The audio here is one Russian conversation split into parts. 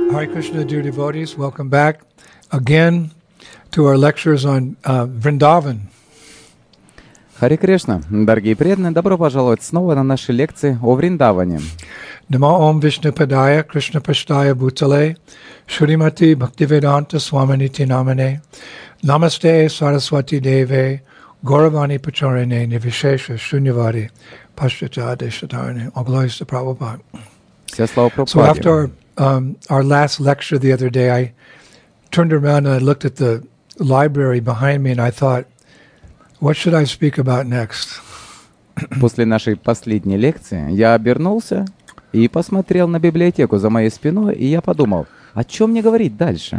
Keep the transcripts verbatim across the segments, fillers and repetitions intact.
Hare Krishna, dear devotees, welcome back again to our lectures on uh, Vrindavan. Харе Кришна, дорогие преданные, добро пожаловать снова на наши лекции о Вриндаване. Namo Om Vishnu Padaya Krishna Pashtaya Bhutale Shrimati Bhaktivedanta Swaminiti Namane Namaste Saraswati Deve Gauravani Pacharane Nivishesha Shunyavadi Pashtata Deshatarane. All glories to Prabhupada. Все слава So after Прабхупаде. our, um, our last lecture the other day, I turned around and I looked at the library behind me and I thought, what should I speak about next? После нашей последней лекции я обернулся и посмотрел на библиотеку за моей спиной, и я подумал, о чем мне говорить дальше?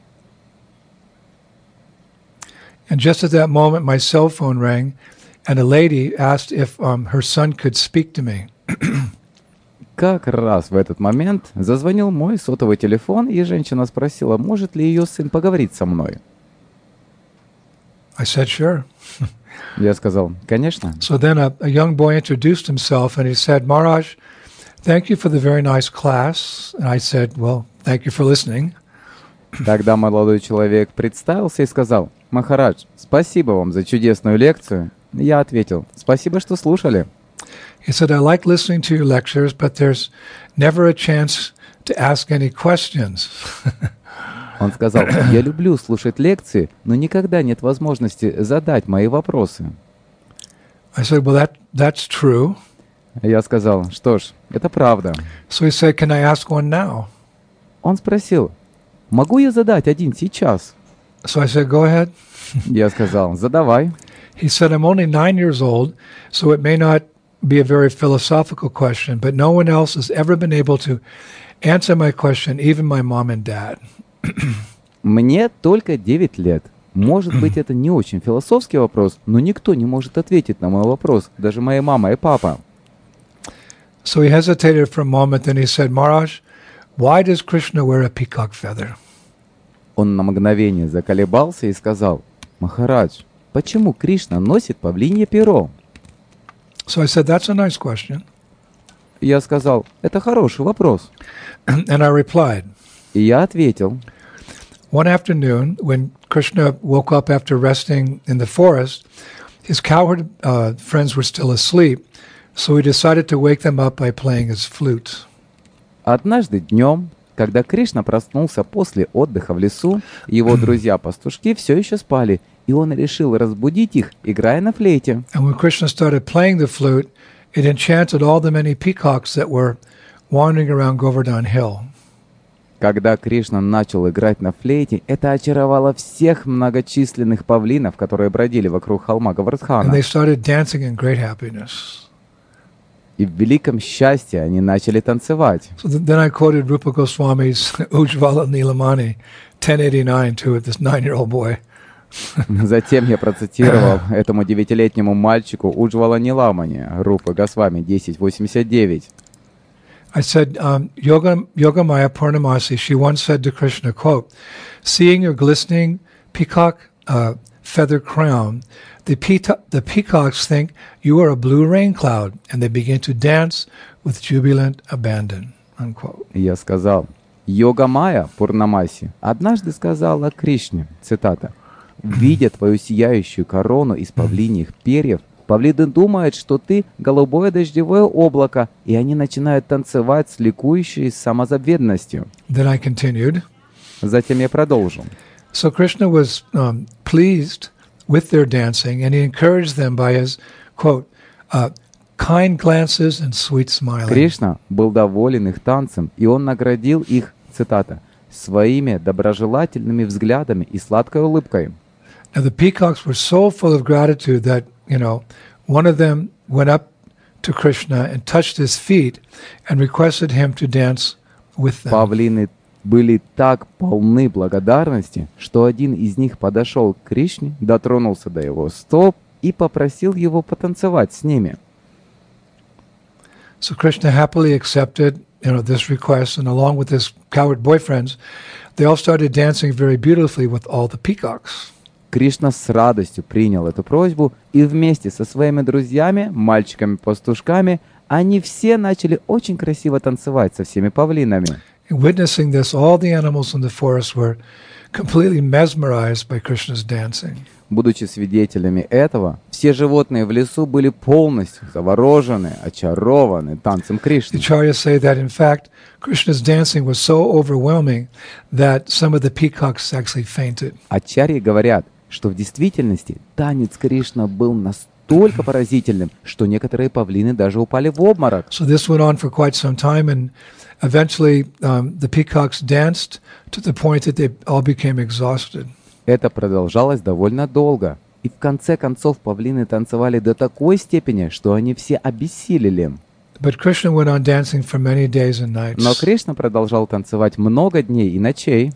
And just at that moment, my cell phone rang, and a lady asked if um, her son could speak to me. Как раз в этот момент зазвонил мой сотовый телефон, и женщина спросила, может ли ее сын поговорить со мной. I said, sure. Я сказал, конечно. So then a, a young boy introduced himself, and he said, Maharaj, thank you for the very nice class. And I said, well, thank you for listening. Тогда молодой человек представился и сказал, Махарадж, спасибо вам за чудесную лекцию. Я ответил, спасибо, что слушали. He said, I like listening to your lectures, but there's never a chance to ask any questions. Он сказал, я люблю слушать лекции, но никогда нет возможности задать мои вопросы. I said, well, that, that's true. Я сказал, что ж, это правда. So he said, can I ask one now? Он спросил, могу я задать один сейчас? So I said, go ahead. Я сказал, задавай. He said, I'm only nine years old, so it may not be a very philosophical question, but no one else has ever been able to answer my question, even my mom and dad. Мне только девять лет. Может быть, это не очень философский вопрос, но никто не может ответить на мой вопрос, даже моя мама и папа. So he hesitated for a moment, then he said, Maharaj, why does Krishna wear a peacock feather? Он на мгновение заколебался и сказал, Махарадж, почему Кришна носит павлинье перо? So I said, that's a nice question. Я сказал, это хороший вопрос. And I replied, И я ответил, one afternoon, when Krishna woke up after resting in the forest, his cowherd uh, friends were still asleep, so he decided to wake them up by playing his flute. однажды днем, когда Кришна проснулся после отдыха в лесу, его друзья-пастушки все еще спали, и он решил разбудить их, играя на флейте. And when Krishna started playing the flute, it enchanted all the many peacocks that were wandering around Govardhan Hill. Когда Кришна начал играть на флейте, это очаровало всех многочисленных павлинов, которые бродили вокруг холма And Гавардхана. they started dancing in great happiness. И в великом счастье они начали танцевать. So th- then I quoted Rupa Goswami's Ujjvala Nilamani, ten eighty-nine, to this nine-year-old boy. Затем я процитировал этому девятилетнему мальчику Уджвала Ниламани, Рупы Госвами, десять восемьдесят девять. I said, um, Yoga, Yogamaya Purnamasi, she once said to Krishna, quote, seeing your glistening peacock uh, feather crown, the, peato- the peacocks think you are a blue rain cloud, and they begin to dance with jubilant abandon, unquote. Я сказал, Йога Майя Пурнамаси однажды сказала Кришне, цитата, «Видя твою сияющую корону из павлиньих перьев, павлины думают, что ты голубое дождевое облако, и они начинают танцевать с ликующей самозабвенностью». Then I continued. Затем я продолжил. So Krishna was um, pleased with their dancing, and he encouraged them by his, quote, uh, kind glances and sweet smiling. Кришна был доволен их танцем, и он наградил их, цитата, «своими доброжелательными взглядами и сладкой улыбкой». Now the peacocks were so full of gratitude that, you know, one of them went up to Krishna and touched his feet and requested him to dance with them. Павлины были так полны благодарности, что один из них подошел к Кришне, дотронулся до его стоп и попросил его потанцевать с ними. So Krishna happily accepted, you know, this request, and along with his coward boyfriends, they all started dancing very beautifully with all the peacocks. Кришна с радостью принял эту просьбу, и вместе со своими друзьями, мальчиками-пастушками, они все начали очень красиво танцевать со всеми павлинами. And witnessing this, all the animals in the forest were completely mesmerized by Krishna's dancing. Будучи свидетелями этого, все животные в лесу были полностью заворожены, очарованы танцем The Кришны. acharyas say that, in fact, Krishna's dancing was so overwhelming that some of the peacocks actually fainted. Ачарьи говорят, что в действительности танец Кришна был настолько поразительным, что некоторые павлины даже упали в обморок. So this went on for quite some time, and eventually um, the peacocks danced to the point that they all became exhausted. Это продолжалось довольно долго. И в конце концов павлины танцевали до такой степени, что они все обессилели. But Krishna went on dancing for many days and nights. Но Кришна продолжал танцевать много дней и ночей.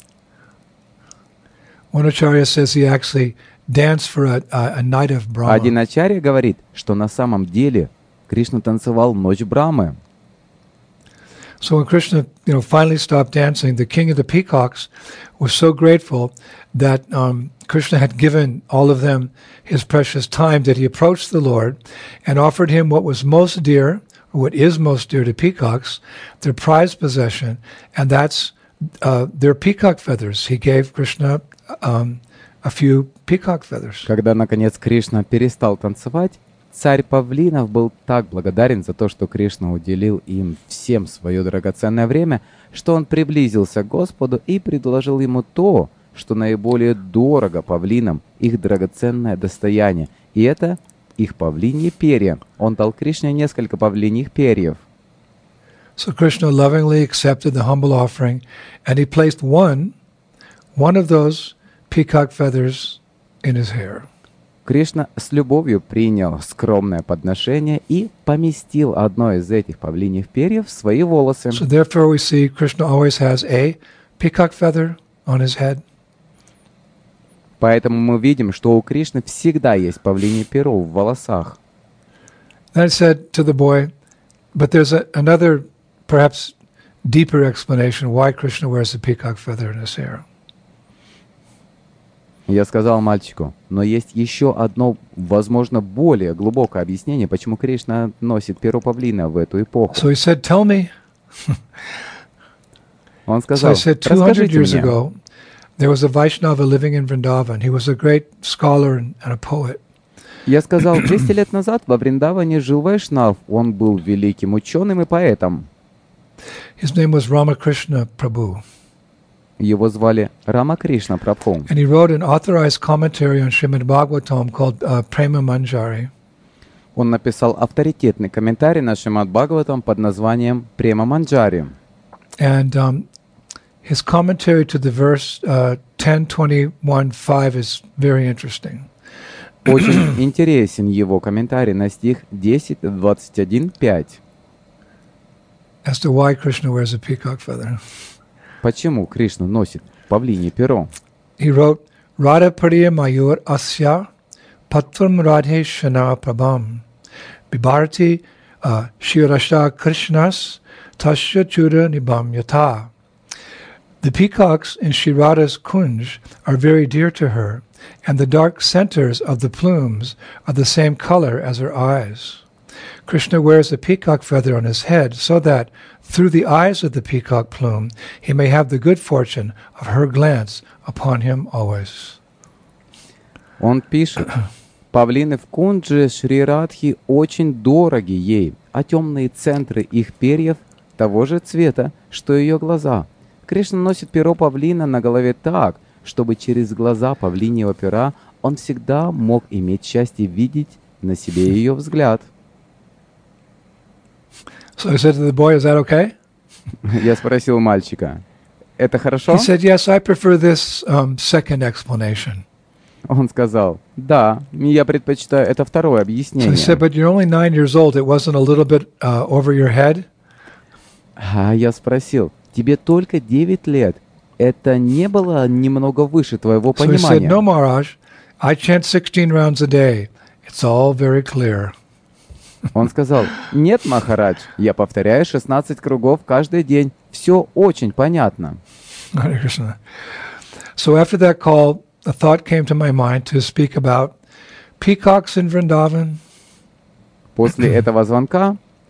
One acharya says he actually danced for a, a, a night of Brahma. Один ачарья говорит, что на самом деле Кришна танцевал ночь Брамы. So when Krishna, you know, finally stopped dancing, the king of the peacocks was so grateful that um, Krishna had given all of them his precious time that he approached the Lord and offered him what was most dear, or what is most dear to peacocks, their prized possession, and that's uh, their peacock feathers. He gave Krishna um, a few peacock feathers. Когда, наконец, Кришна перестал танцевать, царь павлинов был так благодарен за то, что Кришна уделил им всем свое драгоценное время, что он приблизился к Господу и предложил ему то, что наиболее дорого павлинам, их драгоценное достояние. И это их павлиньи перья. Он дал Кришне несколько павлиньих перьев. So Krishna lovingly accepted the humble offering, and he placed one, one of those peacock feathers in his hair. Кришна с любовью принял скромное подношение и поместил одно из этих павлиньих перьев в свои волосы. So therefore we see Krishna always has a peacock feather on his head. Поэтому мы видим, что у Кришны всегда есть павлинье перо в волосах. Then it said to the boy, but there's a, another, perhaps deeper explanation why Krishna wears a peacock feather in his hair. Я сказал мальчику, но есть еще одно, возможно, более глубокое объяснение, почему Кришна носит перо павлина в эту эпоху. So he said, tell me. Он So сказал, I said, two hundred расскажите years мне. ago, there was a Vaishnava living in Vrindavan. He was a great scholar and, and a poet. Я сказал, двести лет назад во Вриндаване жил Вайшнав. Он был великим ученым и поэтом. His name was Ramakrishna Prabhu. Его звали Рама Кришна Прабху. And he wrote an authorized commentary on Srimad Bhagavatam called uh, Prema Manjari. Он написал авторитетный комментарий на Шримад Бхагаватам под названием Према Манджари. And um, his commentary to the verse uh, ten twenty-one five is very interesting. Очень интересен его комментарий на стих десять двадцать один пять. As to why Krishna wears a peacock feather. Почему Кришна носит павлинье перо? He wrote, Radha Priya Mayur Asya Patram Radhe Shana Prabham Bibharati uh, Shirasha Krishnas Tasya Chuda Nibam Yata. The peacocks in Shirada's kunj are very dear to her, and the dark centers of the plumes are the same color as her eyes. Krishna wears a peacock feather on his head so that, through the eyes of the peacock plume, he may have the good fortune of her glance upon him always. Он пишет, павлины в кундже Шри Радхи очень дороги ей, а темные центры их перьев того же цвета, что ее глаза. Кришна носит перо павлина на голове так, чтобы через глаза павлиньего пера он всегда мог иметь счастье видеть на себе ее взгляд. So I said to the boy, is that okay? Я спросил мальчика, это хорошо? He said, yes, I prefer this um, second explanation. Он сказал, да, я предпочитаю это второе So I объяснение. said, but you're only nine years old. It wasn't a little bit uh, over your head? А я спросил, тебе только девять лет. Это не было немного выше твоего So he said, понимания? no, Maharaj, I chant sixteen rounds a day. It's all very clear. Он сказал, нет, Махарадж, я повторяю шестнадцать кругов каждый день. Все очень понятно. Hare Krishna. So after that call, a thought came to my mind to speak about peacocks in Vrindavan, После этого звонка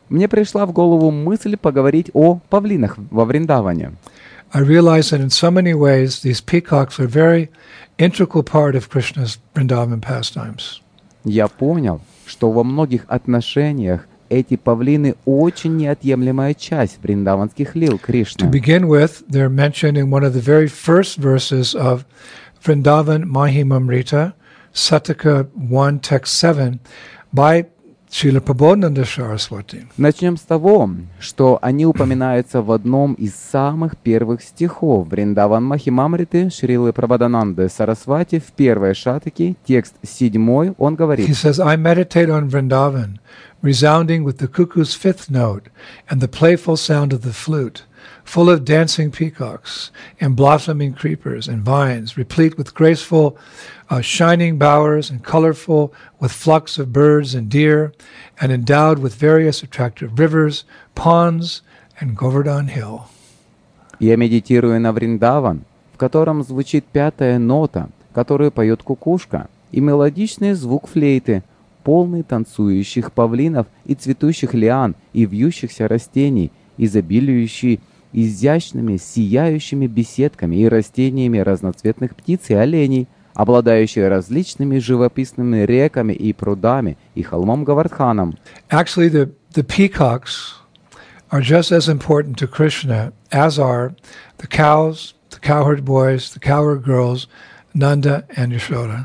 мне пришла в голову мысль поговорить о павлинах во Вриндаване. I realize that in so many ways these peacocks are a very integral part of Krishna's Vrindavan pastimes. Я понял, что во многих отношениях эти павлины очень неотъемлемая часть вриндаванских лил To Кришны. begin with, they're mentioned in one of the very first verses of Vrindavan Mahimamrita, Sataka one, text seven, by Srila Prabodhananda Saraswati. Начнем с того, что они упоминаются в одном из самых первых стихов Вриндаван Махимамриты Шрилы Прабодхананды Сарасвати в первой шатаке, текст седьмой, он He говорит: says, I meditate on Vrindavan, resounding with the cuckoo's fifth note and the playful sound of the flute, full of dancing peacocks and blossoming creepers and vines, replete with graceful uh, shining bowers and colorful with flocks of birds and deer, and endowed with various attractive rivers, ponds, and Govardhan Hill. Я медитирую на Вриндаван, в котором звучит пятая нота, которую поет кукушка, и мелодичный звук флейты, полный танцующих павлинов и цветущих лиан и вьющихся растений, изобилующий изящными, сияющими беседками и растениями разноцветных птиц и оленей, обладающие различными живописными реками и прудами и холмом Гавардханом. Actually, the, the peacocks are just as important to Krishna as are the cows, the cowherd boys, the cowherd girls, Nanda and Yashoda.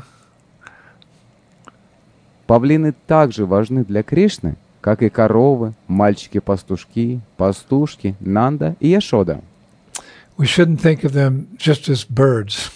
Павлины также важны для Кришны, как и коровы, мальчики-пастушки, пастушки, Нанда и Яшода. We shouldn't think of them just as birds,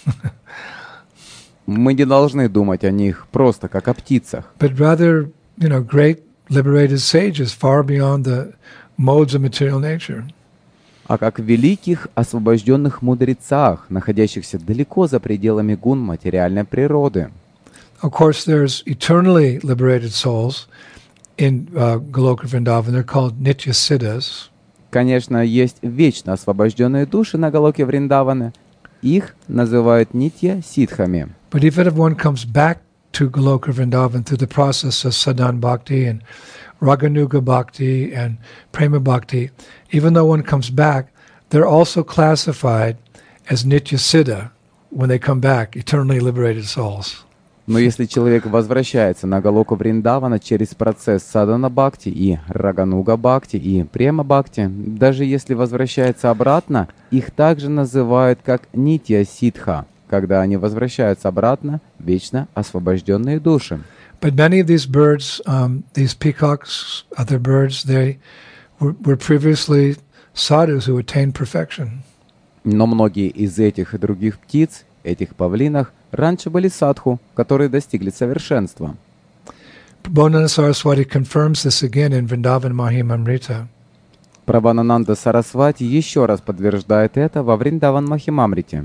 Мы не должны думать о них просто как о птицах, but rather, you know, great liberated sages far beyond the modes of material nature. а как великих освобожденных мудрецах, находящихся далеко за пределами гун материальной природы. Of course, there's eternally liberated souls in uh, Goloka Vrindavan. They're called Nitya Siddhas. Конечно, есть вечно освобожденные души на Галоке Вриндавана. Их называют нитья ситхами. But even if one comes back to Goloka Vrindavan through the process of Sadhan Bhakti and Raganuga Bhakti and Prema Bhakti, even though one comes back, they're also classified as Nitya Siddha when they come back, eternally liberated souls. Но если человек возвращается на Галоку Вриндавана через процесс Садана Бхакти и Рагануга Бхакти и Према Бхакти, даже если возвращается обратно, их также называют как Нитья Ситха, когда они возвращаются обратно, вечно освобожденные души. But many of these birds, um, these peacocks, other birds, they were, were previously sadhus who attained perfection. Но многие из этих и других птиц, этих павлинах, раньше были садху, которые достигли совершенства. Prabodhananda Saraswati confirms this again in Vrindavan Mahimamrita. Прабханананда Сарасвати еще раз подтверждает это во Вриндаван Махимамрите.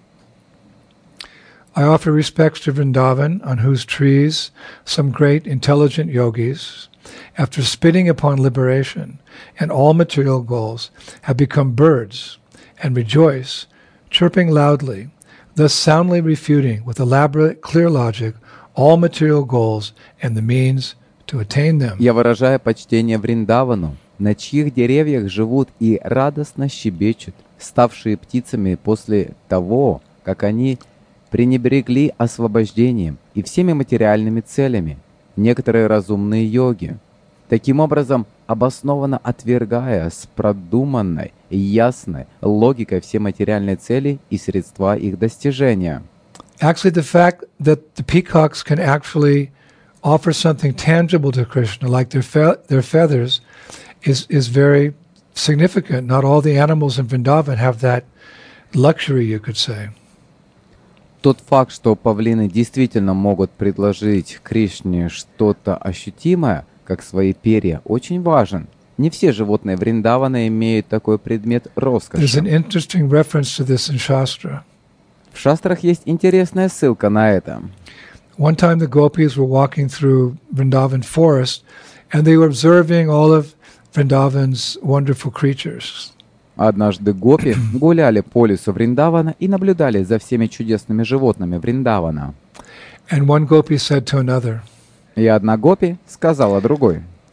I offer respects to Vrindavan, on whose trees some great intelligent yogis, after spitting upon liberation and all material goals, have become birds and rejoice, chirping loudly, thus soundly refuting with elaborate, clear logic all material goals and the means to attain them. Я выражаю почтение Вриндавану, на чьих деревьях живут и радостно щебечут, ставшие птицами после того, как они пренебрегли освобождением и всеми материальными целями, некоторые разумные йоги, таким образом обоснованно отвергая с продуманной и ясной логикой все материальные цели и средства их достижения. Actually, the fact that the peacocks can actually offer something tangible to Krishna, like their fe- their feathers, is is very significant. Not all the animals in Vrindavan have that luxury, you could say. Тот факт, что павлины действительно могут предложить Кришне что-то ощутимое, как свои перья, очень важен. Не все животные Вриндавана имеют такой предмет There's роскоши. an interesting reference to this in Shastra. В шастрах есть интересная ссылка на это. One time the gopis were walking through Vrindavan forest, and they were observing all of Vrindavan's wonderful creatures. Однажды гопи гуляли по лесу Вриндавана и наблюдали за всеми чудесными животными Вриндавана. And one gopi said to another, И одна гопи сказала другой: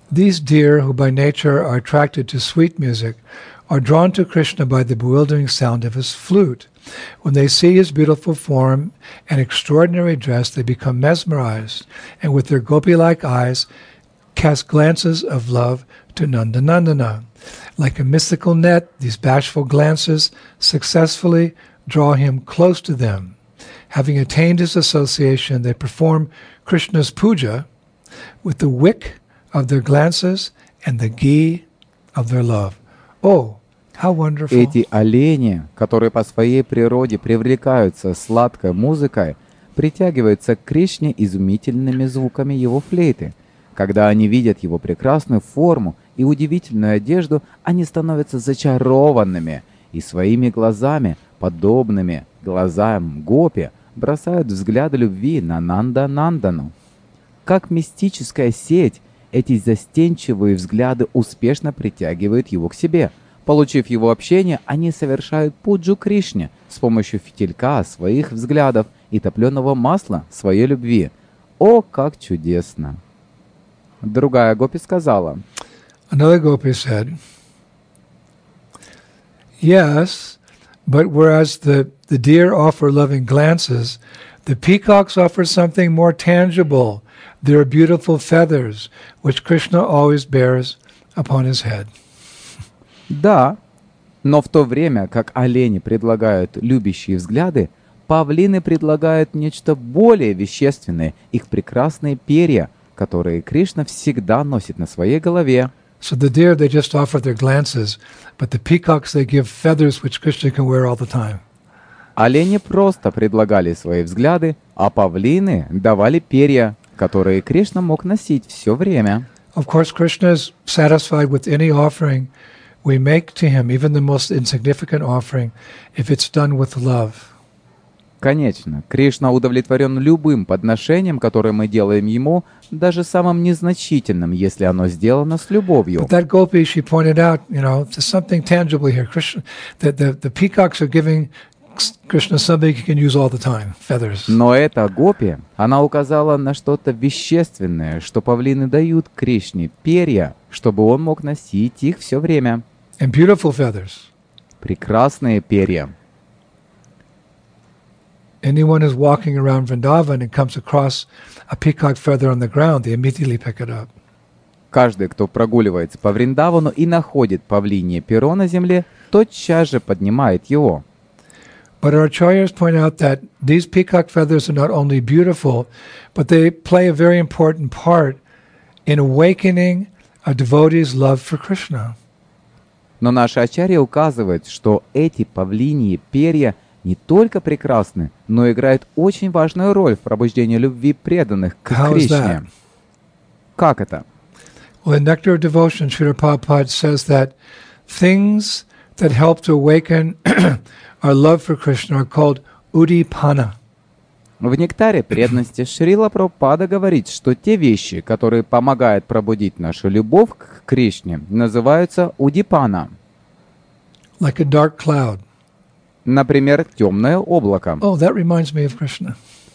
These deer, who by nature are attracted to sweet music, are drawn to Krishna by the bewildering sound of his flute. When they see his beautiful form and extraordinary dress, they become mesmerized, and with their gopi-like eyes, cast glances of love to Nandanandana. Like a mystical net, these bashful glances successfully draw him close to them. Having attained his association, they perform Krishna's puja with the wick of their glances and the ghee of their love. Oh, how wonderful! Эти олени, которые по своей природе привлекаются сладкой музыкой, притягиваются к Кришне изумительными звуками его флейты. Когда они видят его прекрасную форму и удивительную одежду, они становятся зачарованными и своими глазами, подобными глазам гопи, бросают взгляды любви на Нанда-Нандану. Как мистическая сеть, эти застенчивые взгляды успешно притягивают его к себе. Получив его общение, они совершают пуджу Кришне с помощью фитилька своих взглядов и топленого масла своей любви. О, как чудесно! Другая гопи сказала. Another gopi said, yes, but whereas the, the deer offer loving glances, the peacocks offer something more tangible, their beautiful feathers, which Krishna always bears upon his head. Да, но в то время, как олени предлагают любящие взгляды, павлины предлагают нечто более вещественное, их прекрасные перья, которые Кришна всегда носит на своей голове. So the deer, they just offer their glances, but the peacocks, they give feathers which Krishna can wear all the time. Олени просто предлагали свои взгляды, а павлины давали перья, которые Кришна мог носить все время. Of course, Krishna is satisfied with any offering we make to him, even the most insignificant offering, if it's done with love. Конечно, Кришна удовлетворен любым подношением, которое мы делаем ему, даже самым незначительным, если оно сделано с любовью. But that gopi, she pointed out, you know, there's something tangible here. Krishna, the, the, the peacocks are giving Krishna something he can use all the time, feathers. Но эта гопи, она указала на что-то вещественное, что павлины дают Кришне, перья, чтобы он мог носить их все время. And beautiful feathers. Прекрасные перья. Anyone who's walking around Vrindavan and comes across a peacock feather on the ground, they immediately pick it up. Каждый, кто прогуливается по Вриндавану и находит павлинье перо на земле, тотчас же поднимает его. But our acharyas point out that these peacock feathers are not only beautiful, but they play a very important part in awakening a devotee's love for Krishna. Но наша ачарья указывает, что эти павлиньи перья не только прекрасны, но играют очень важную роль в пробуждении любви преданных к How is Кришне. that? Как это? Well, in Nectar of Devotion, Srila Prabhupada says that things that help to awaken our love for Krishna are called udipana. В «Нектаре преданности» Шрила Прабхупада говорит, что те вещи, которые помогают пробудить нашу любовь к Кришне, называются удипана. Like a dark cloud. Например, темное облако. Oh, that reminds me of Krishna.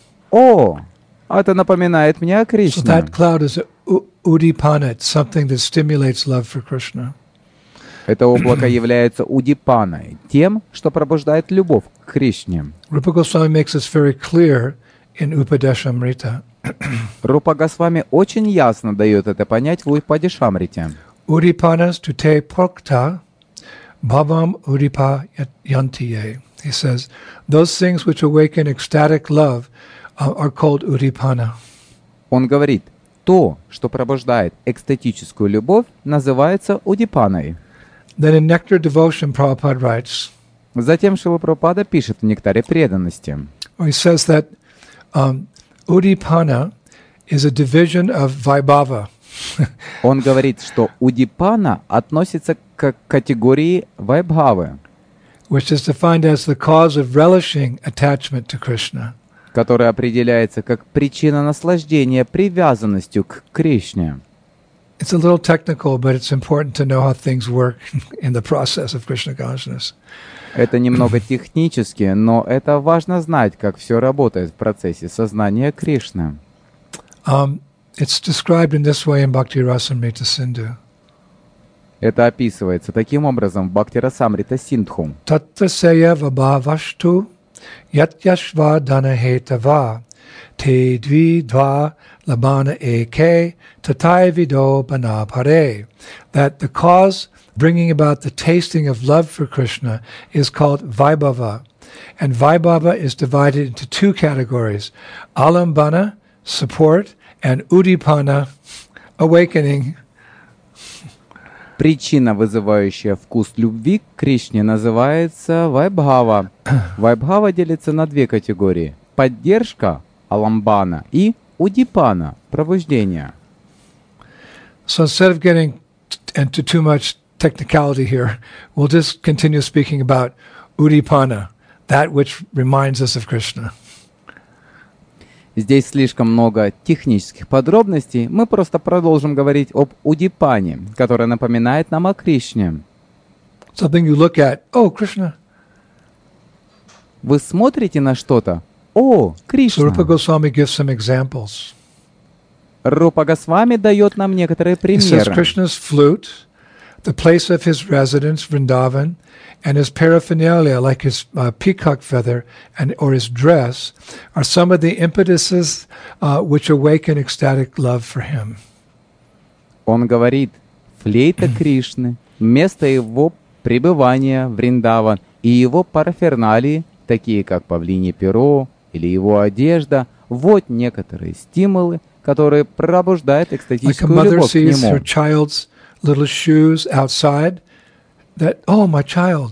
О, это напоминает мне о So Кришне. that cloud is a u- udipana. It's something that stimulates love for Krishna. Это облако является удипаной, тем, что пробуждает любовь к Кришне. Rupa Goswami makes this very clear in Upadeshamrita. Рупа Госвами очень ясно дает это понять в Упадешамрите. Udipanas tute prokta bhavam udipa yantiye. He says, those things which awaken ecstatic love uh, are called udipana. Он говорит, то, что пробуждает экстатическую любовь, называется удипаной. Then in Nectar Devotion, Prabhupada writes, Затем Шрила Прабхупада пишет в «Нектаре преданности». he says that um, udipana is a division of vaibhava. Он говорит, что удипана относится к категории вайбхавы, which is defined as the cause of relishing attachment to Krishna. которая определяется как причина наслаждения привязанностью к Кришне. It's a little technical, but it's important to know how things work in the process of Krishna consciousness. Это немного технически, но это важно знать, как все работает в процессе сознания Кришны. Um, It's described in this way in Bhakti Rasamrita Sindhu. Это описывается таким образом в Бхакти-расамрита Синдху. Tatrasaya vabhavashtu yat yashva dana hetava te dvi dva labana eke tatai vido banapare. That the cause bringing about the tasting of love for Krishna is called Vaibhava. And Vaibhava is divided into two categories: Alambana, support, and Udipana, awakening. Причина, вызывающая вкус любви к Кришне, называется вайбхава. Вайбхава делится на две категории: поддержка, аламбана, и удипана, пробуждение. So instead of getting into too much technicality here, we'll just continue speaking about Udipana, that which reminds us of Krishna. Здесь слишком много технических подробностей. Мы просто продолжим говорить об удипане, которое напоминает нам о Кришне. Something you look at, oh, Krishna. Вы смотрите на что-то. О, So Кришна. Rupa Goswami gives some examples. Рупа Госвами дает нам некоторые He says примеры. Krishna's flute, the place of his residence, Vrindavan, and his paraphernalia, like his uh, peacock feather and or his dress, are some of the impetuses uh, which awaken ecstatic love for him. Он говорит, флейта Кришны, место его пребывания Вриндаван и его параферналии, такие как павлинье перо или его одежда, вот некоторые стимулы, которые пробуждают Like a экстатическую mother любовь к sees her нему. child's little shoes outside, that, oh, my child.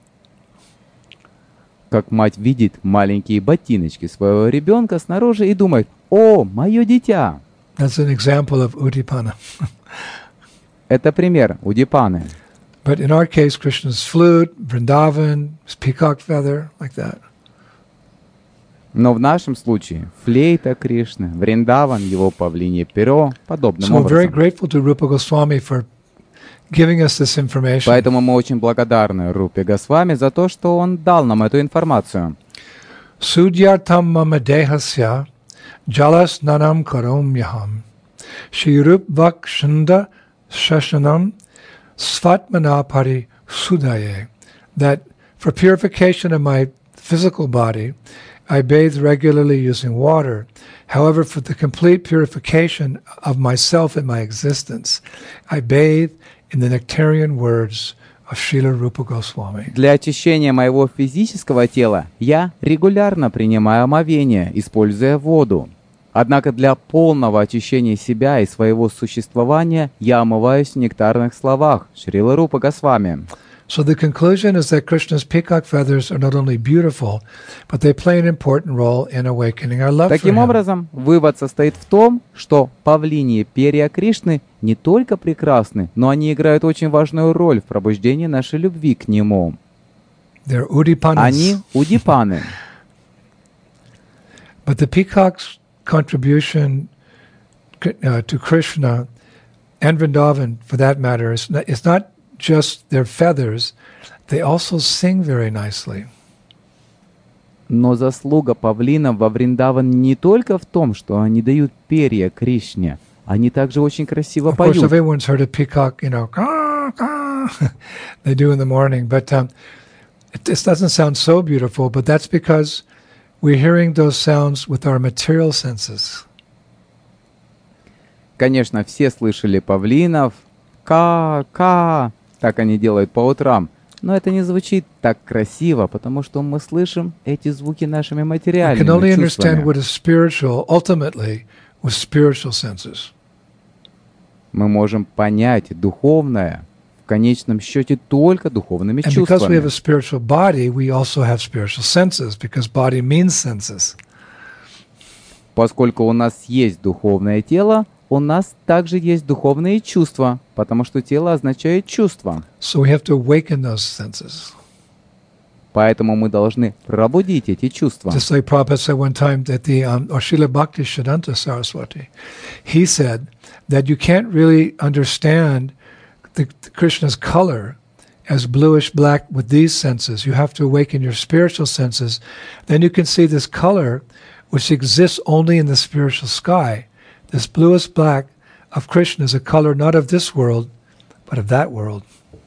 Как мать видит маленькие ботиночки своего ребенка снаружи и думает, о, мое дитя. That's an example of Udipana. Это пример удипаны. But in our case, Krishna's flute, Vrindavan, his peacock feather, like that. Но в нашем случае флейта Кришны, Вриндаван, его павлинье перо, подобным So we're very образом. grateful to Rupa Goswami for giving us this information. Поэтому мы очень благодарны Рупе Госвами за то, что он дал нам эту информацию. Sudyartam mama dehasya jalas nanam karomyaham shirup vakshanda shashanam svatmana pari sudaye. That for purification of my physical body, I bathe regularly using water. However, for the complete purification of myself and my existence, I bathe in the nectarian words of Srila Rupa Goswami. Для очищения моего физического тела я регулярно принимаю омовение, используя воду. Однако для полного очищения себя и своего существования я омываюсь в нектарных словах Шрила Рупа Госвами. So the conclusion is that Krishna's peacock feathers are not only beautiful, but they play an important role in awakening our love for Таким him. образом, вывод состоит в том, что павлиньи перья Кришны не только прекрасны, но они играют очень важную роль в пробуждении нашей любви к Нему. They're udipanas. Они удипаны. But the peacock's contribution uh, to Krishna and Vrindavan, for that matter, is not, is not just their feathers. They also sing very nicely. Но заслуга павлинов во Вриндаван не только в том, что они дают перья Кришне, они также очень красиво Of course, поют. everyone's heard a peacock, you know, caw, caw, they do in the morning. But um, it, this doesn't sound so beautiful, but that's because we're hearing those sounds with our material senses. Конечно, все слышали павлинов, ка-ка, так они делают по утрам. Но это не звучит так красиво, потому что мы слышим эти звуки нашими We can only материальными understand чувствами. what is spiritual, ultimately, with spiritual senses. Мы можем понять духовное в конечном счете только духовными And because we have чувствами. a spiritual body, we also have spiritual senses, because body means senses. Поскольку у нас есть духовное тело, у нас также есть духовные чувства, потому что тело означает чувство. So we have to awaken those senses. Поэтому мы должны пробудить эти чувства. Just like Prabhupada said one time that the, um, or Srila Bhakti Siddhanta Saraswati, he said that you can't really understand the, the Krishna's color as bluish black with these senses. You have to awaken your spiritual senses. Then you can see this color, which exists only in the spiritual sky. This bluest black of Krishna is a color not of this world, but of that world.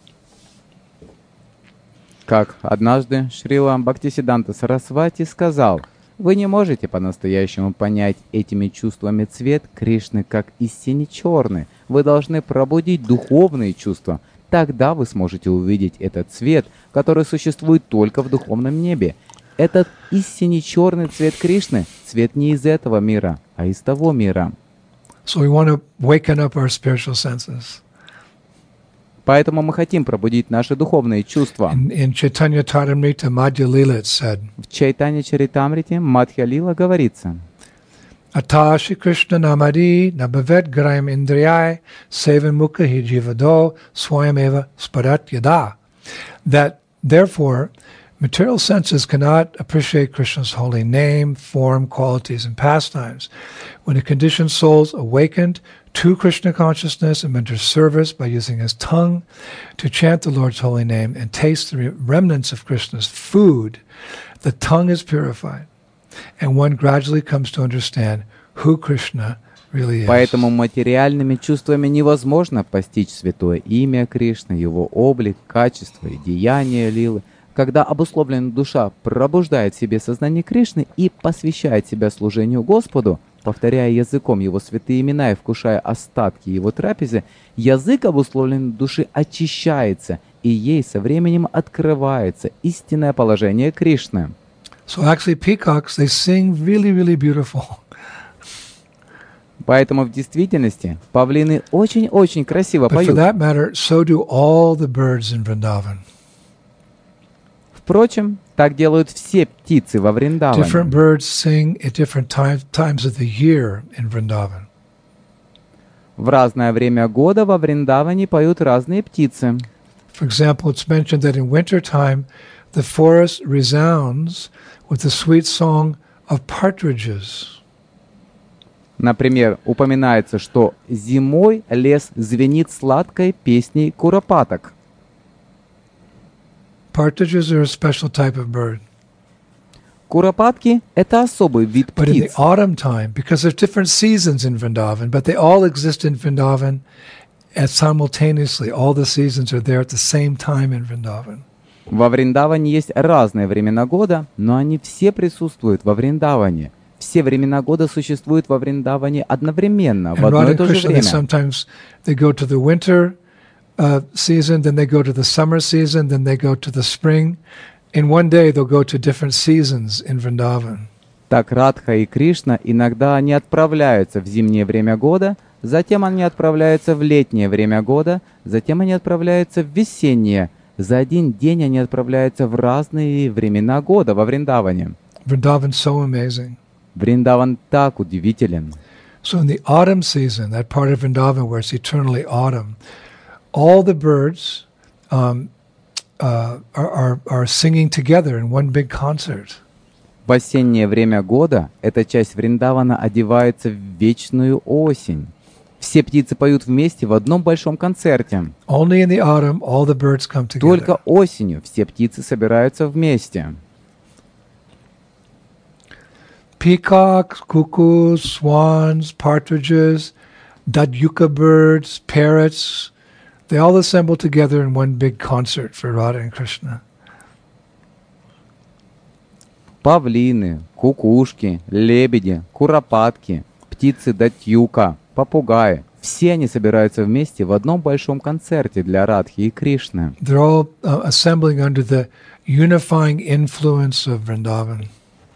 Как однажды Шрила Бхактисиддханта Сарасвати сказал: «Вы не можете по-настоящему понять этими чувствами цвет Кришны как истинно черный. Вы должны пробудить духовные чувства. Тогда вы сможете увидеть этот цвет, который существует только в духовном небе. Этот истинно черный цвет Кришны — цвет не из этого мира, а из того мира». So we want to waken up our spiritual senses. Поэтому мы хотим пробудить наши духовные чувства. In, in Chaitanya Charitamrita Madhya Lila it said, В Чайтанья Чаритамрите Мадхья Лила говорится: Ata Shri Krishna Namadi Nabhavet Graham Indriyai Sevan Mukha Jivado Swayameva Sparat Yada. That therefore material senses cannot appreciate Krishna's holy name, form, qualities, and pastimes. When a conditioned soul awakened to Krishna consciousness and enters service by using his tongue to chant the Lord's holy name and taste the remnants of Krishna's food, the tongue is purified, and one gradually comes to understand who Krishna really is. Поэтому материальными чувствами невозможно постичь святое имя Кришны, его облик, качество и деяния лилы. Когда обусловленная душа пробуждает в себе сознание Кришны и посвящает себя служению Господу, повторяя языком его святые имена и вкушая остатки его трапезы, язык обусловленной души очищается, и ей со временем открывается истинное положение Кришны. So actually peacocks, they sing really, really beautiful. Поэтому в действительности павлины очень-очень красиво But for поют. that matter, so do all the birds in Vrindavan. Впрочем, так делают все птицы во Вриндаване. Different birds sing at different time, times of the year in Vrindavan. В разное время года во Вриндаване поют разные птицы. For example, it's mentioned that in winter time, the forest resounds with the sweet song of partridges. Например, упоминается, что зимой лес звенит сладкой песней куропаток. Partridges are a special type of bird. Куропатки — это особый вид But in the птиц. autumn time, because there's different seasons in Vrindavan, but they all exist in Vrindavan and simultaneously. All the seasons are there at the same time in Vrindavan. Во Вриндаване есть разные времена года, но они все присутствуют во Вриндаване. Все времена года существуют во Вриндаване одновременно, в And одно Radha и and то же Krishna, they время. sometimes they go to the winter uh, season, then they go to the summer season, then they go to the spring. In one day, they'll go to different seasons in Vrindavan. Так Радха и Кришна иногда они отправляются в зимнее время года, затем они отправляются в летнее время года, затем они отправляются в весеннее. За один день они отправляются в разные времена года во Вриндаване. Vrindavan is so amazing. Вриндаван так удивителен. So in the autumn season, that part of Vrindavan where it's eternally autumn, all the birds um, uh, are, are, are singing together in one big concert. В осеннее время года эта часть Вриндавана одевается в вечную осень. Все птицы поют вместе в одном большом концерте. Only in the autumn, all the birds come together. Только осенью все птицы собираются вместе. Peacocks, cuckoos, swans, partridges, dadyuka birds, parrots, they all assemble together in one big concert for Radha and Krishna. Павлины, кукушки, лебеди, куропатки, птицы датьюка, попугаи. Все они собираются вместе в одном большом концерте для Радхи и Кришны. They're all uh, assembling under the unifying influence of Vrindavan.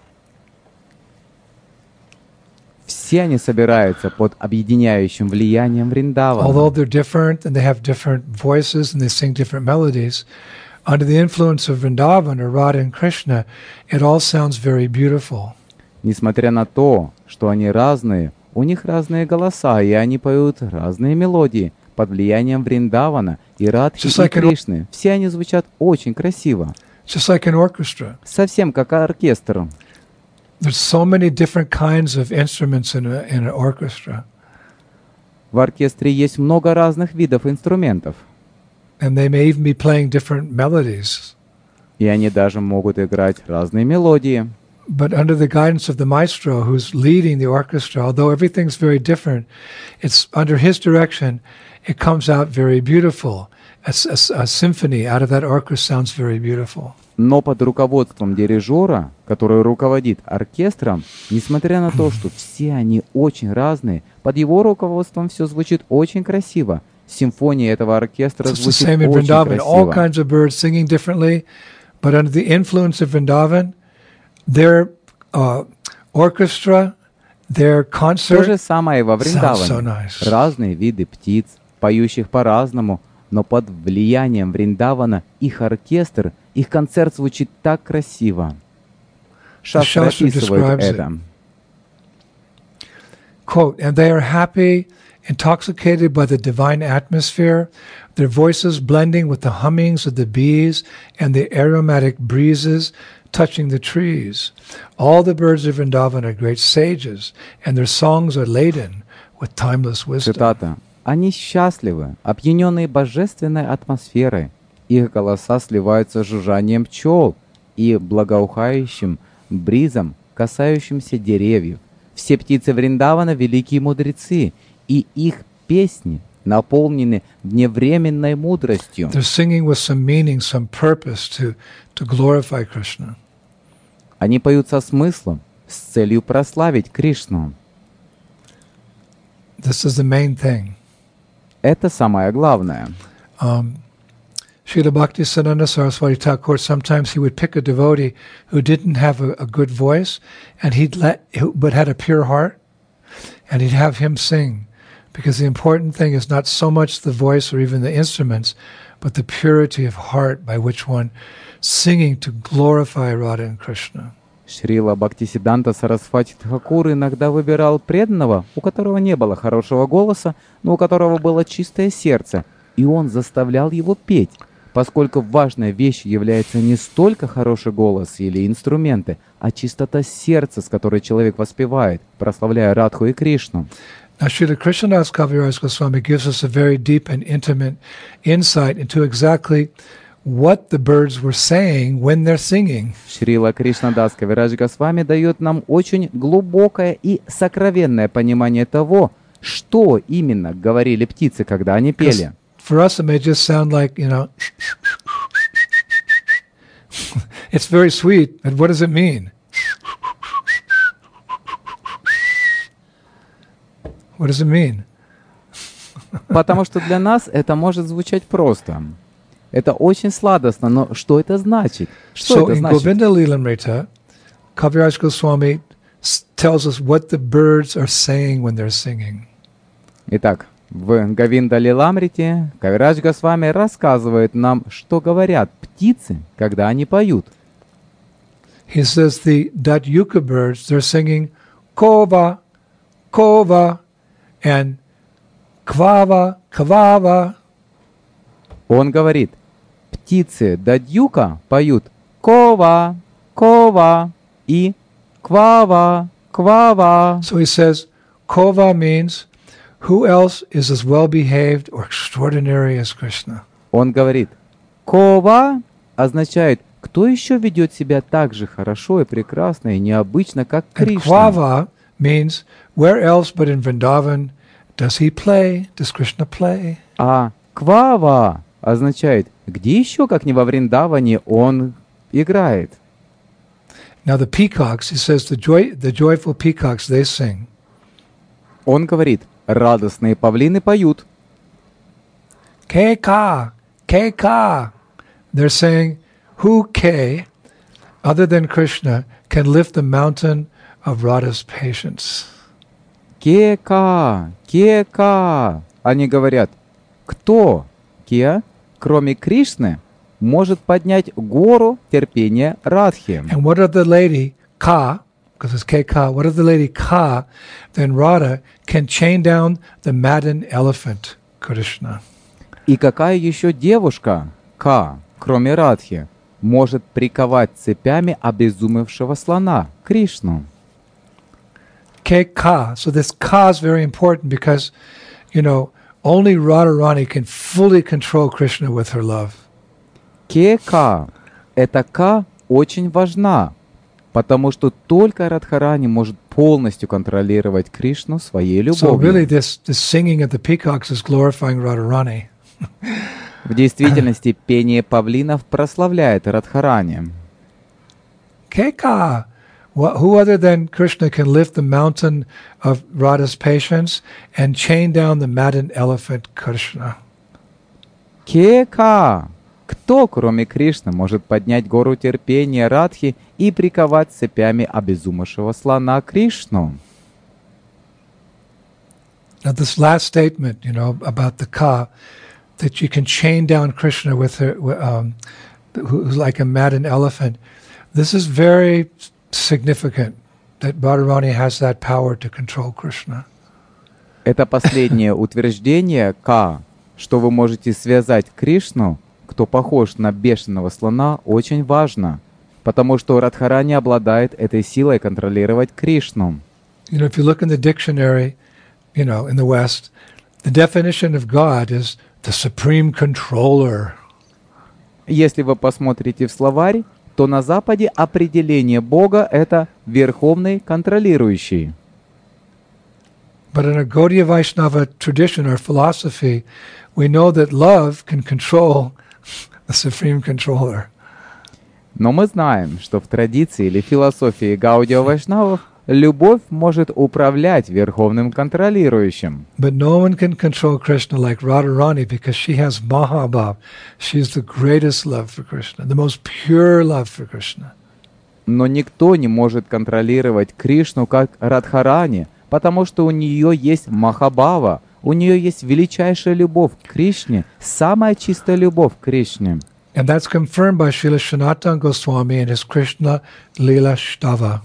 Все они собираются под объединяющим влиянием Вриндавана. Although they're different and they have different voices and they sing different melodies, under the influence of Vrindavan or Radha and Krishna, it all sounds very beautiful. Несмотря на то, что они разные, у них разные голоса, и они поют разные мелодии под влиянием Вриндавана и Радхи Just и like an- Кришны. Все они звучат очень красиво, Just like an orchestra. совсем как оркестр. There's so many different kinds of instruments in, a, in an orchestra, В оркестре есть много разных видов инструментов, and they may even be playing different melodies. и они даже могут играть разные мелодии. but under the guidance of the maestro who's leading the orchestra, although everything's very different, it's under his direction, it comes out very beautiful. A, a, a symphony out of that orchestra sounds very beautiful. Но под руководством дирижера, который руководит оркестром, несмотря на то, что все они очень разные, под его руководством все звучит очень красиво. Симфония этого оркестра It's the звучит same in очень Vrindavan. All красиво. kinds of birds singing differently, but under the influence of Vrindavan, their uh, orchestra, their То же concert самое и во sounds so Вриндаване. nice. Разные виды птиц, поющих по-разному, но под влиянием Вриндавана их оркестр, их концерт звучит так красиво. Шастра Shastra описывает describes it. это. Quote, and they are happy, intoxicated by the divine atmosphere, their voices blending with the hummings of the bees and the aromatic breezes touching the trees. All the birds of Vrindavan are great sages, and their songs are laden with timeless wisdom. Цитата. «Они счастливы, опьяненные божественной атмосферой. Их голоса сливаются с жужжанием пчел и благоухающим бризом, касающимся деревьев. Все птицы Вриндавана — великие мудрецы, и их песни наполнены вневременной мудростью». They're singing with some meaning, some purpose to, to glorify Krishna. Они поют со смыслом, с целью прославить Кришну. This is the main thing. Это самое главное. Um, Srila Bhaktisiddhanta Saraswati Thakur, sometimes he would pick a devotee who didn't have a, a good voice, and he'd let, who- but had a pure heart, and he'd have him sing, because the important thing is not so much the voice or even the instruments, but the purity of heart by which one singing to glorify Radha and Krishna. Шрила Бхактисиддханта Сарасвати Тхакур иногда выбирал преданного, у которого не было хорошего голоса, но у которого было чистое сердце, и он заставлял его петь, поскольку важной вещью является не столько хороший голос или инструменты, а чистота сердца, с которой человек воспевает, прославляя Радху и Кришну. Now, Srila Krishnadas Kaviraj Goswami gives us a very deep and intimate insight into exactly what the birds were saying when they're singing. Шрила Кришнадас Кавирадж Госвами дает нам очень глубокое и сокровенное понимание того, что именно говорили птицы, когда они пели. For us, it may just sound like, you know, it's very sweet, but what does it mean? What does it mean? Потому что для нас это может звучать просто. Это очень сладостно, но что это значит? Что So это in значит? Govinda Lilamrita, Kaviraj Goswami s- tells us what the birds are saying when they're singing. Итак, в Говинда Лиламрите Кавирадж Госвами рассказывает нам, что говорят птицы, когда они поют. He says the Datyuka birds, they're singing kova, kova, and kvava, kvava. Он говорит, птицы Дадьюка поют кова, кова и квава, квава. So he says kova means who else is as well behaved or extraordinary as Krishna. Он говорит, кова означает, кто еще ведет себя так же хорошо и прекрасно и необычно, как And Кришна. kvava means where else but in Vrindavan does he play? Does Krishna play? А квава означает, где еще, как не во Вриндаване, он играет. Now the peacocks, he says the joy, the joyful peacocks, they sing. Он говорит, радостные павлины поют. Keka, keka. They're saying, who K, other than Krishna, can lift the mountain of Radha's patience? Кека, кека. Они говорят, кто, Ке, кроме Кришны, может поднять гору терпения Радхи? And what of the lady, Ka, because it's Keka, what of the lady Ka, then Radha can chain down the maddened elephant, Krishna? И какая еще девушка, Ка, кроме Радхи, может приковать цепями обезумевшего слона, Кришну? Keka. So this Ka is very important because, you know, only Radharani can fully control Krishna with her love. Кека. Эта Ка очень важна, Потому что только Радхарани может полностью контролировать Кришну своей So любовью. really, this, this singing of the peacocks is glorifying Radharani. В действительности пение павлинов прославляет Радхарани. Keka! Wh- Who other than Krishna can lift the mountain of Radha's patience and chain down the maddened elephant Krishna? Кека! Кто, кроме Кришны, может поднять гору терпения Радхи и приковать цепями обезумевшего слона Кришну? Now, this last statement, you know, about the ka, that you can chain down Krishna with her, um, who's like a maddened elephant. This is very significant that Radharani has that power to control Krishna. Это последнее утверждение Ка, что вы можете связать Кришну, кто похож на бешеного слона, очень важно, потому что Радхарани обладает этой силой контролировать Кришну. You know, if you look in the dictionary, you know, in the West, the definition of God is the supreme controller. Если вы посмотрите в словарь, то на Западе определение Бога — это верховный контролирующий. But in a Gaudiya Vaishnava tradition or philosophy, we know that love can control the supreme controller. Но мы знаем, что в традиции или философии Гаудия Вайшнавов любовь может управлять верховным контролирующим. But no one can control Krishna like Radharani because she has Mahabhav. She's the greatest love for Krishna, the most pure love for Krishna. Но никто не может контролировать Кришну как Радхарани, потому что у нее есть Махабхава, у нее есть величайшая любовь к Кришне, самая чистая любовь к Кришне. And that's confirmed by Srila Sanatana Goswami in his Krishna Leela Shtava.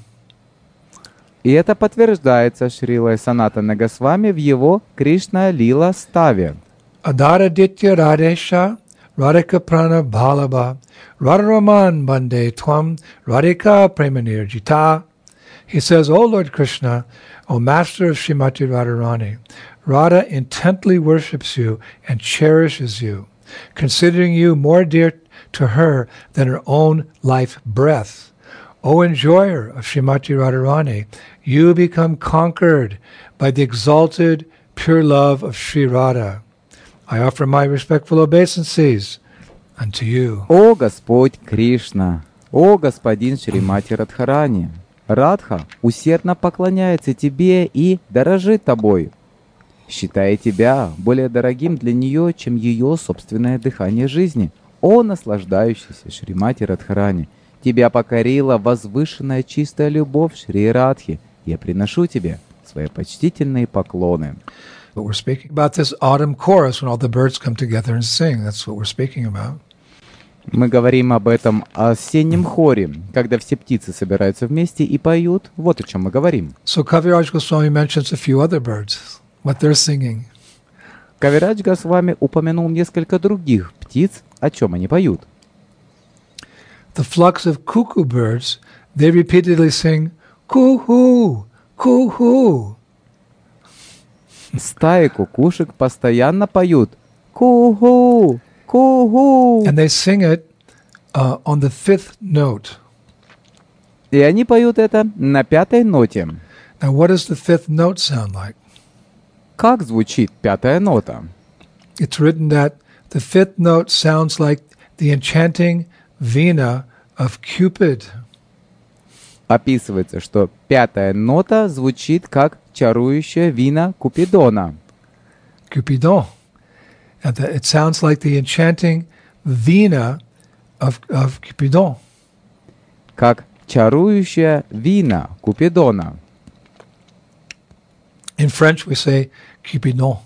И это подтверждается Шрилой Санатана Госвами в его Кришна Лила Ставе. Adara Ditya Radesha Radhika Prana Bhalaba Radharaman Bande Tvam Radhika Premanir Jita. He says, O Lord Krishna, O Master of Srimati Radharani, Radha intently worships you and cherishes you, considering you more dear to her than her own life breath. O enjoyer of Srimati Radharani, you become conquered by the exalted, pure love of Sri Radha. I offer my respectful obeisances unto you. О Господь Кришна! О Господин Шримати Радхарани! Радха усердно поклоняется тебе и дорожит тобой, считая тебя более дорогим для нее, чем ее собственное дыхание жизни. О наслаждающийся Шримати Радхарани! Тебя покорила возвышенная чистая любовь Шри Радхи. Я приношу тебе свои почтительные поклоны. But we're speaking about this autumn chorus when all the birds come together and sing. That's what we're speaking about. Мы говорим об этом осеннем хоре, когда все птицы собираются вместе и поют. Вот о чем мы говорим. So Kaviraj Goswami mentions a few other birds, what they're singing. Кавирадж Госвами упомянул несколько других птиц, о чем они поют. The flocks of cuckoo birds, they repeatedly sing, coo-hoo, coo-hoo. Стаи кукушек постоянно поют «Ку-ху! Ку-ху!» And they sing it uh, on the fifth note. И они поют это на пятой ноте. Now, what does the fifth note sound like? Как звучит пятая нота? It's written that the fifth note sounds like the enchanting veena of Cupid. Описывается, что пятая нота звучит как чарующая вина Купидона. Cupidon. And the, it sounds like the enchanting veena of, of Cupidon. Как чарующая вина Купидона. In French, we say Cupidon.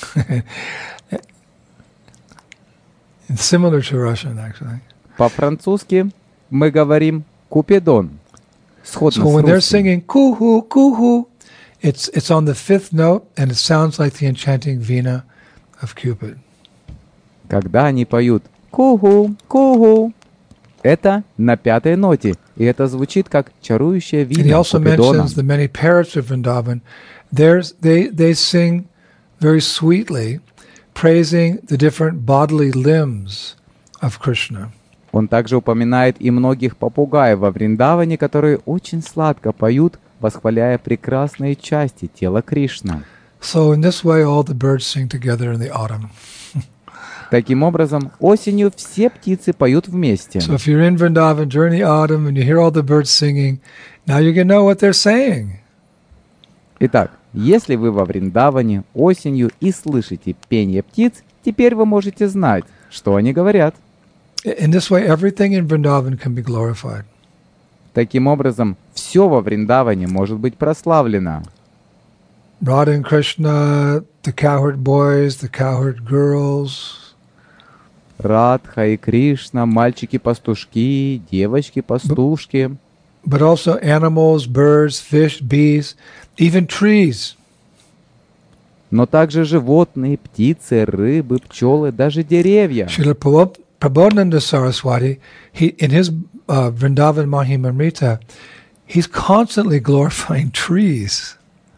It's similar to Russian, actually. По-французски мы говорим Купидон. Сходно So с when they're русским. singing "coo-hoo, coo-hoo," it's it's on the fifth note, and it sounds like the enchanting veena of Cupid. Когда они поют «Ку-ху, ку-ху», это на пятой ноте, и это звучит как чарующая And he вина also Купидона. mentions the many parrots of Vrindavan. There's, they they sing very sweetly, praising the different bodily limbs of Krishna. Он также упоминает и многих попугаев во Вриндаване, которые очень сладко поют, восхваляя прекрасные части тела Кришны. So in this way, all the birds sing together in the autumn. Таким образом, осенью все птицы поют вместе. So if you're in Vrindavan during the autumn and you hear all the birds singing, now you can know what they're saying. Итак, если вы во Вриндаване осенью и слышите пение птиц, теперь вы можете знать, что они говорят. In this way, everything in Vrindavan can be glorified. Таким образом, все во Вриндаване может быть прославлено. Radha and Krishna, the cowherd boys, the cowherd girls. Радха и Кришна, мальчики-пастушки, девочки-пастушки. But also animals, birds, fish, bees, even trees. Но также животные, птицы, рыбы, пчелы, даже деревья. Srila Prabodhananda Saraswati, he, in his uh, Vrindavan Mahimamrita, he's constantly glorifying trees.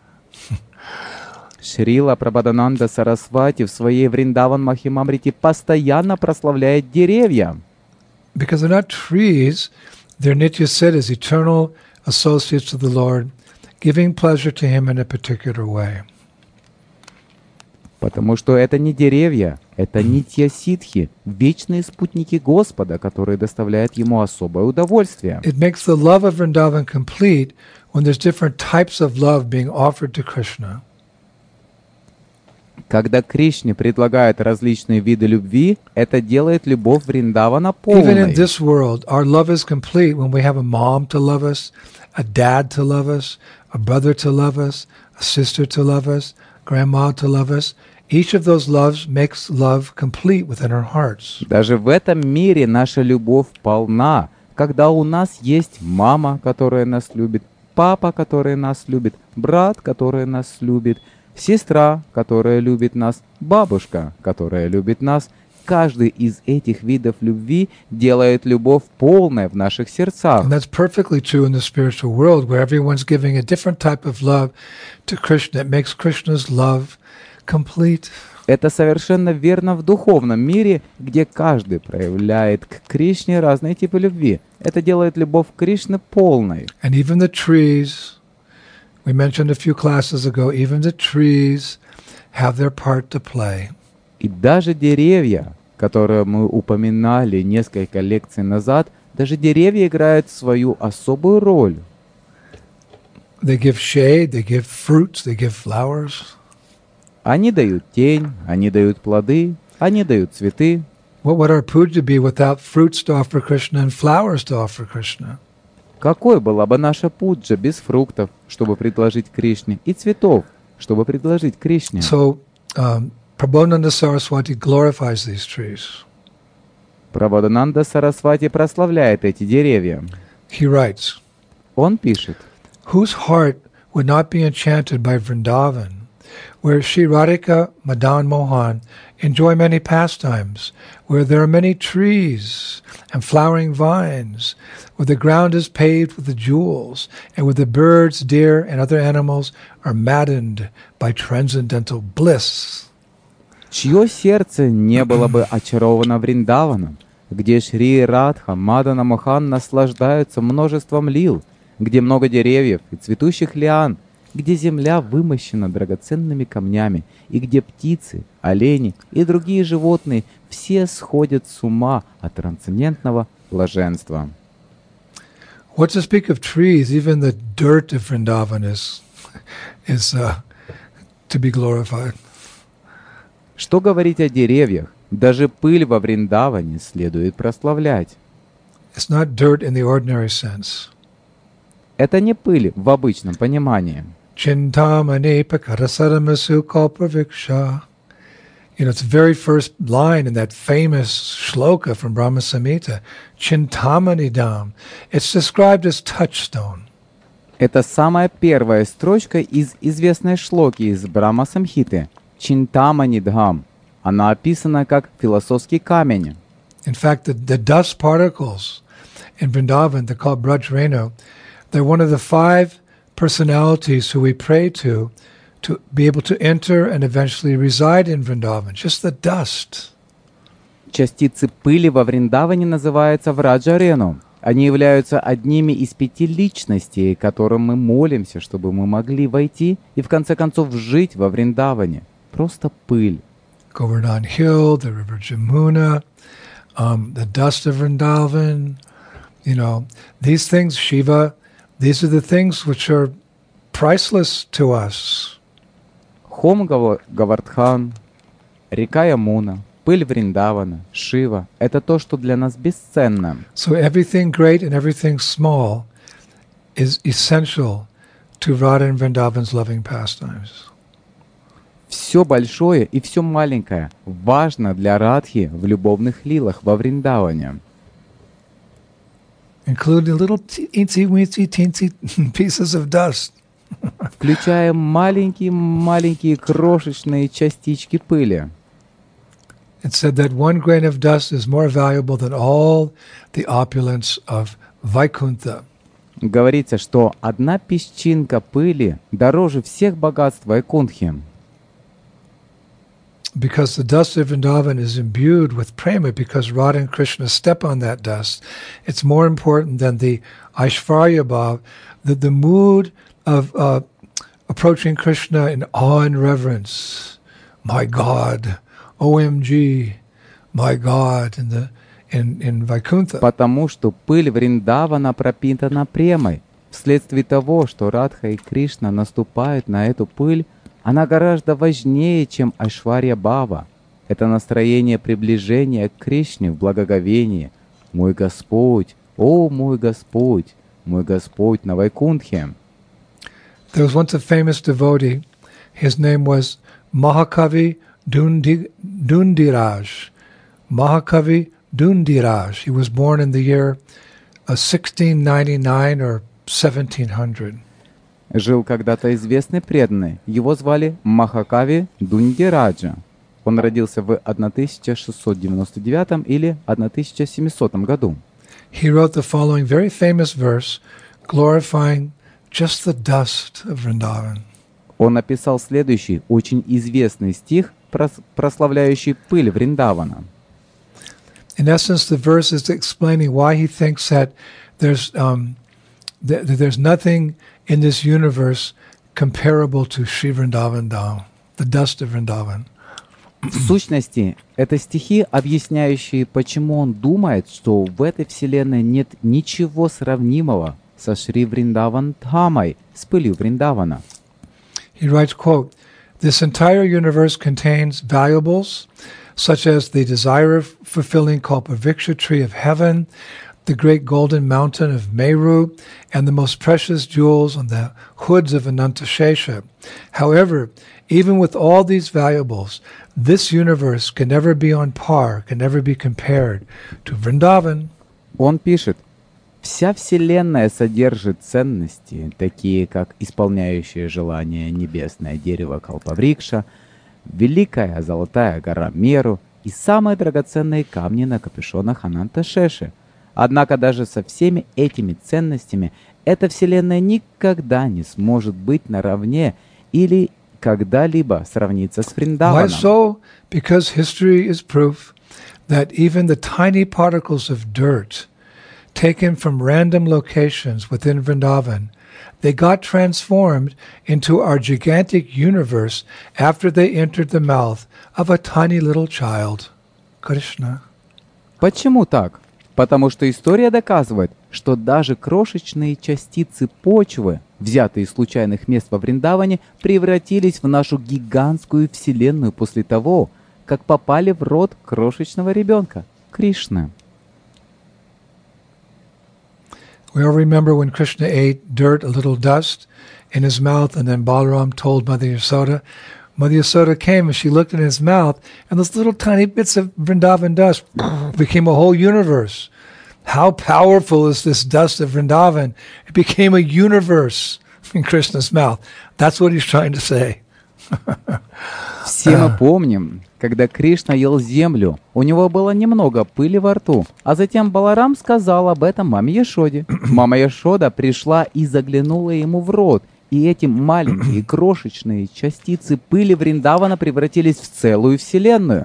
Шрила Прабодхананда Сарасвати в своей Вриндаван Махимамрите постоянно прославляет деревья. Because they're not trees, they're Nitya Siddhas, eternal associates of the Lord, giving pleasure to Him in a particular way. Потому что это не деревья, это нитья ситхи, вечные спутники Господа, которые доставляют Ему особое удовольствие. It makes the love of Vrindavan complete when there's different types of love being offered to Krishna. Когда Кришне предлагают различные виды любви, это делает любовь Вриндавана Even in полной. this world, our love is complete when we have a mom to love us, a dad to love us, a brother to love us, a sister to love us, grandma to love us. Each of those loves makes love complete within our hearts. Даже в этом мире наша любовь полна, когда у нас есть мама, которая нас любит, папа, который нас любит, брат, который нас любит, сестра, которая любит нас, бабушка, которая любит нас. Каждый из этих видов любви делает любовь полной в наших сердцах. And that's perfectly true in the spiritual world, where everyone's giving a different type of love to Krishna. It makes Krishna's love complete. Это совершенно верно в духовном мире, где каждый проявляет к Кришне разные типы любви. Это делает любовь к Кришне полной. And even the trees, we mentioned a few classes ago, even the trees have their part to play. И даже деревья, которые мы упоминали несколько лекций назад, даже деревья играют свою особую роль. They give shade, they give fruits, they give flowers. Они дают тень, они дают плоды, они дают цветы. What would our puja be without fruits to offer Krishna and flowers to offer Krishna? Какой была бы наша пуджа без фруктов, чтобы предложить Кришне, и цветов, чтобы предложить Кришне? So, um, Prabodhananda Saraswati glorifies these trees. Прабодхананда Сарасвати прославляет эти деревья. He writes, Он пишет: whose heart would not be enchanted by Vrindavan, where Shri Radhika Madan Mohan enjoy many pastimes, where there are many trees and flowering vines, where the ground is paved with the jewels, and where the birds, deer, and other animals are maddened by transcendental bliss. Чье сердце не было бы очаровано Вриндаваном, где Шри Радха, Мадана Мохан наслаждаются множеством лил, где много деревьев и цветущих лиан, где земля вымощена драгоценными камнями, и где птицы, олени и другие животные все сходят с ума от трансцендентного блаженства. What to speak of trees, even the dirt of Vrindavan is, is uh, to be glorified. Что говорить о деревьях? Даже пыль во Вриндаване следует прославлять. It's not dirt in the ordinary sense. Это не пыль в обычном понимании. Chintamani pakarasaramasu kalpraviksha. You know, it's the very first line in that famous shloka from Brahma Samhita. Chintamani Dham. It's described as touchstone. Это самая первая строчка из известной шлоки из Брахма Самхиты. Чинтамани Дхам. Она описана как философский камень. In fact, the, the dust particles in Vrindavan, they're called Brajrenu. They're one of the five personalities who we pray to to be able to enter and eventually reside in Vrindavan. Just the dust. Частицы пыли во Вриндаване называются Враджа-Рену. Они являются одними из пяти личностей, которым мы молимся, чтобы мы могли войти и в конце концов жить во Вриндаване. Просто пыль. Govardhan Hill, the river Jamuna, um, the dust of Vrindavan, you know, these things, Shiva, these are the things which are priceless to us. Хом Гава- Гавардхан, река Ямуна, пыль Вриндавана, Шива — это то, что для нас бесценно. So everything great and everything small is essential to Radha and Vrindavan's loving pastimes. Все большое и все маленькое важно для Радхи в любовных лилах во Вриндаване. Including little teensy-weensy, teensy pieces of dust. Включая маленькие-маленькие крошечные частички пыли. It said that one grain of dust is more valuable than all the opulence of Vaikuntha. Говорится, что одна песчинка пыли дороже всех богатств Вайкунтхи. Because the dust of Vrindavan is imbued with prema, because Radha and Krishna step on that dust, it's more important than the Aishvarya Bhav, that the mood of uh, approaching Krishna in awe and reverence. My God, O M G, my God, in the in, in Vaikuntha. Потому что пыль Вриндавана пропитана премой. Вследствие того, что Радха и Кришна наступают на эту пыль, она гораздо важнее, чем Айшварья Бхава. Это настроение приближения к Кришне в благоговении. Мой Господь, о мой Господь, мой Господь на Вайкунтхе. There was once a famous devotee. His name was Mahakavi Dundi, Dundiraj. Mahakavi Dundiraj. He was born in the year uh, sixteen ninety-nine or seventeen hundred. Жил когда-то известный преданный. Его звали Махакави Дундираджа. Он родился в тысяча шестьсот девяносто девятом или тысяча семисотом году. He wrote the following very famous verse, glorifying just the dust of Vrindavan. Он написал следующий, очень известный стих, прос- прославляющий пыль Вриндавана. In essence, the verse is explaining why he thinks that there's um, th- that there's nothing in this universe comparable to Sri Vrindavan Dham, the dust of Vrindavan. В сущности, это стихи, объясняющие, почему он думает, что в этой вселенной нет ничего сравнимого со Шри Вриндаван Дхамой, с пылью Вриндавана. He writes, quote, "This entire universe contains valuables such as the desire-fulfilling Kalpavriksha tree of heaven, the great golden mountain of Meru, and the most precious jewels on the hoods of Anantashesha. However, even with all these valuables, this universe can never be on par, can never be compared to Vrindavan." Он пишет, «Вся Вселенная содержит ценности, такие как исполняющее желание небесное дерево Калпаврикша, великая золотая гора Меру и самые драгоценные камни на капюшонах Ананташеши. Однако даже со всеми этими ценностями эта Вселенная никогда не сможет быть наравне или когда-либо сравниться с Why Вриндаваном». so? Because history is proof that even the tiny particles of dirt taken from random locations within Vrindavan, they got transformed into our gigantic universe after they entered the mouth of a tiny little child, Krishna. Почему так? Потому что история доказывает, что даже крошечные частицы почвы, взятые из случайных мест во Вриндаване, превратились в нашу гигантскую вселенную после того, как попали в рот крошечного ребенка, Кришны. We all remember when Krishna ate dirt, a little dust, in his mouth, and then Balaram told Mother Yasoda. Mother Yasoda came and she looked in his mouth, and those little tiny bits of Vrindavan dust became a whole universe. How powerful is this dust of Vrindavan? It became a universe in Krishna's mouth. That's what he's trying to say. Все мы помним, когда Кришна ел землю, у него было немного пыли во рту, а затем Баларам сказал об этом маме Яшоде. Мама Яшода пришла и заглянула ему в рот, и эти маленькие крошечные частицы пыли Вриндавана превратились в целую вселенную.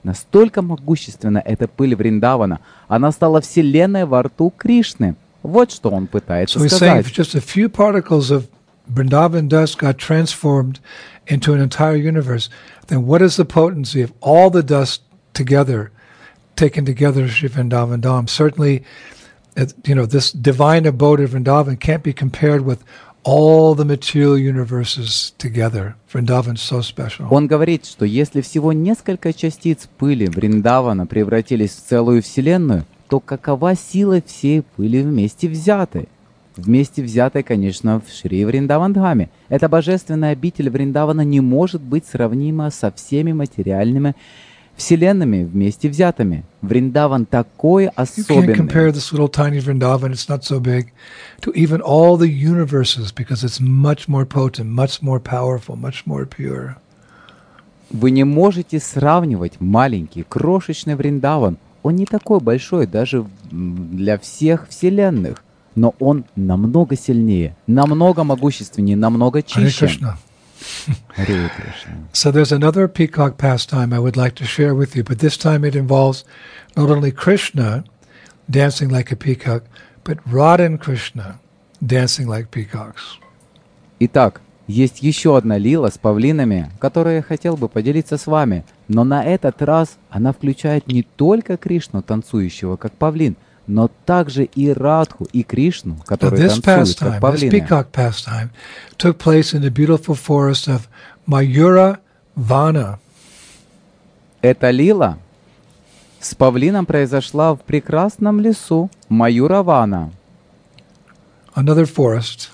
Настолько могущественна эта пыль Вриндавана, она стала вселенной во рту Кришны. Вот что он пытается So he's saying if сказать. just a few particles of Vrindavan dust got transformed into an entire universe, then what is the potency of all the dust together, taken together, Shri Vrindavan Dham? Certainly, it, you know, this divine abode of Vrindavan can't be compared with all the material universes together. Vrindavan is so special. Он говорит, что если всего несколько частиц пыли Вриндавана превратились в целую вселенную, то какова сила всей пыли вместе взятой? Вместе взятой, конечно, в Шри Вриндавандхаме. Эта божественная обитель Вриндавана не может быть сравнима со всеми материальными вселенными вместе взятыми. Вриндаван такой You can't особенный. compare this little tiny Vrindavan, it's not so big, to even all the universes because it's much more potent, much more powerful, much more pure. Вы не можете сравнивать маленький, крошечный Вриндаван. Он не такой большой даже м, для всех вселенных, но он намного сильнее, намного могущественнее, намного Hare чище. Krishna. Харе Кришна. So there's another peacock pastime I would like to share with you, but this time it involves not only Krishna dancing like a peacock, but Radha and Krishna dancing like peacocks. Итак, есть еще одна лила с павлинами, которую я хотел бы поделиться с вами, но на этот раз она включает не только Кришну, танцующего как павлин, но также и Радху, и Кришну, Now которые this танцуют как pastime, this павлины. peacock pastime, took place in the beautiful forest of Mayura Vana. Эта лила с павлином произошла в прекрасном лесу Маюравана. Another forest.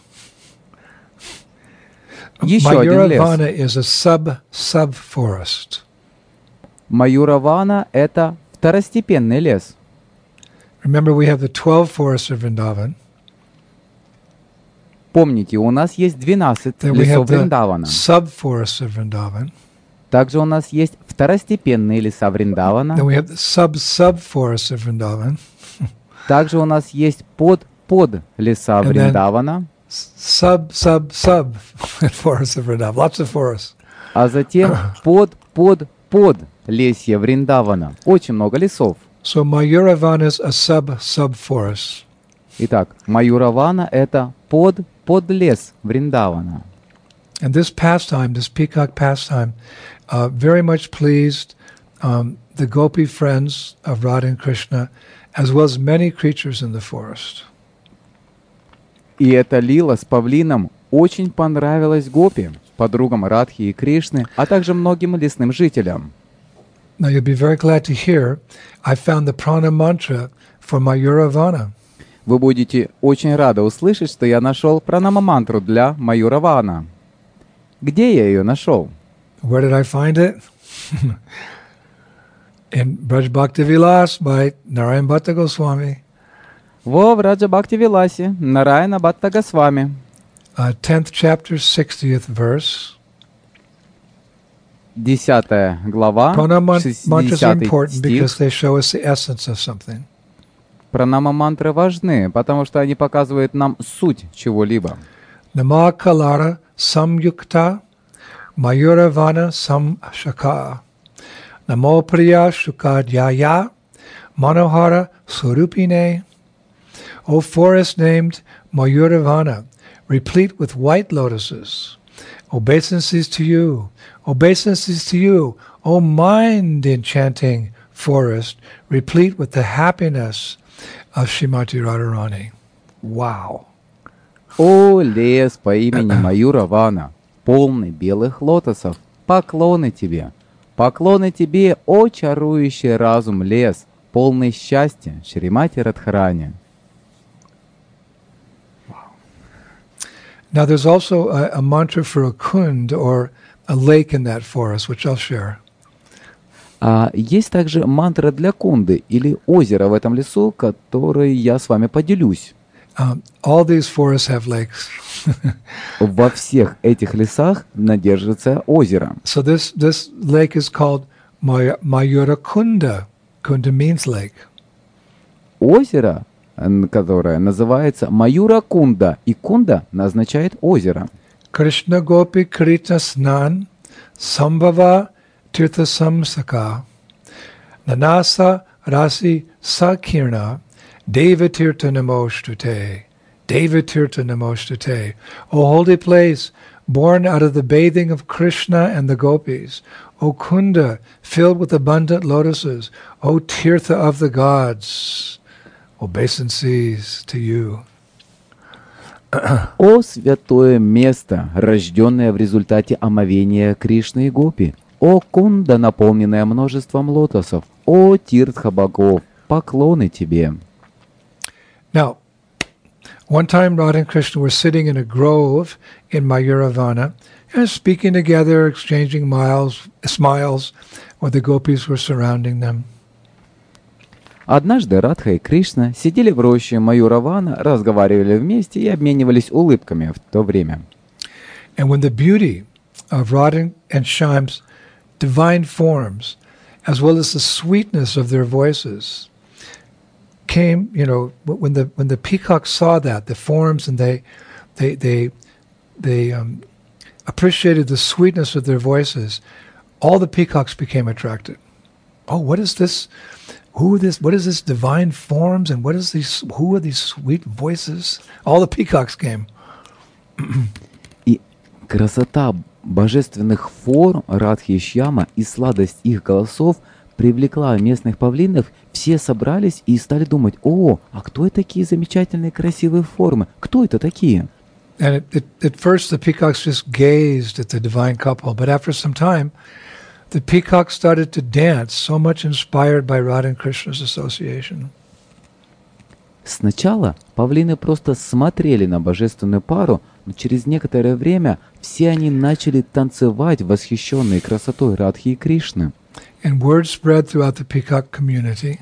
Еще один Mayura лес. Vana is a sub-sub-forest. Маюравана — это второстепенный лес. Remember, we have the twelve forests of Vrindavan. Помните, у нас есть двенадцать Then we лесов have the Вриндавана. sub-forests of Vrindavan. Также у нас есть второстепенные леса Вриндавана. Then we have the sub-sub-forests of Vrindavan. Также у нас есть под-под леса And then- Вриндавана. Sub-sub-sub forests of Vrindavan. Lots of forests. А затем под-под-под лесья Вриндавана. Очень много лесов. So Mayuravana is a sub-sub-forest. Итак, Маюравана — это под-подлес Вриндавана. And this pastime, this peacock pastime, uh, very much pleased um, the gopi friends of Radha and Krishna, as well as many creatures in the forest. И эта лила с павлином очень понравилась гопи, подругам Радхи и Кришны, а также многим лесным жителям. Now you'll be very glad to hear I found the prana mantra for Mayuravana. Вы будете очень рады услышать, что я нашел пранама-мантру для Маюравана. Где я ее нашел? Where did I find it? In Braj Bhakti Vilas by Narayan Bhatta Goswami, Во Враджа Бхакти Виласе, Нараяна Бхатта Госвами. uh, tenth chapter, sixtieth verse. Десятая глава, Prana man- mantras are шестидесятый important because стих. they show us the essence of something. Пранама-мантры важны, потому что они показывают нам суть чего-либо. Nama Kalara Samyukta Mayuravana Samshaka Namo Priya Shukadhyaya Manohara Surupine. O forest named Mayuravana, replete with white lotuses. Obeisances to you, obeisances to you, O mind enchanting forest, replete with the happiness of Shrimati Radharani. Wow. О, лес по имени Маюравана, полный белых лотосов, поклоны тебе. Поклоны тебе, о чарующий разум лес, полный счастья, Шримати Радхарани. Now there's also a, a mantra for a kund or a lake in that forest, which I'll share. А есть также мантра для кунды или озера в этом лесу, который я с вами поделюсь. Um, all these forests have lakes. Во всех этих лесах надержится озеро. So this, this lake is called May- Mayura Kunda. Kunda means lake. Озеро, н- которое называется Маюра Кунда, и Кунда означает озеро. Krishna Gopi Krita Snan Sambhava Tirtha Samsaka Nanasa Rasi Sakirna Devatirtha Namoshtute. Devatirtha Namoshtute. O holy place, born out of the bathing of Krishna and the gopis. O Kunda, filled with abundant lotuses. O Tirtha of the gods. Obeisances to you. О святое место, рожденное в результате омовения Кришны и Гопи! О Кунда, наполненная множеством лотосов! О Тиртха богов! Поклоны тебе! Now, one time Radha and Krishna were sitting in a grove in Mayuravana and speaking together, exchanging miles, smiles, while the gopis were surrounding them. Однажды Радха и Кришна сидели в роще Маюравана, разговаривали вместе и обменивались улыбками в то время. And when the beauty of Radha and Shyam's divine forms, as well as the sweetness of their voices, came, you know, when the when the peacocks saw that, the forms, and they they they they um, appreciated the sweetness of their voices, all the peacocks became attracted. Oh, what is this? Who are this? What is this divine forms? And what is these? Who are these sweet voices? All the peacocks came. И красота божественных форм Радхи и Шьяма и сладость их голосов привлекла местных павлинов. Все собрались и стали думать: о, а кто это такие замечательные красивые формы? Кто это такие? And it, it, at first the peacocks just gazed at the divine couple, but after some time, the peacocks started to dance, so much inspired by Radha and Krishna's association. Сначала павлины просто смотрели на божественную пару, но через некоторое время все они начали танцевать, восхищенные красотой Радхи и Кришны. And word spread throughout the peacock community.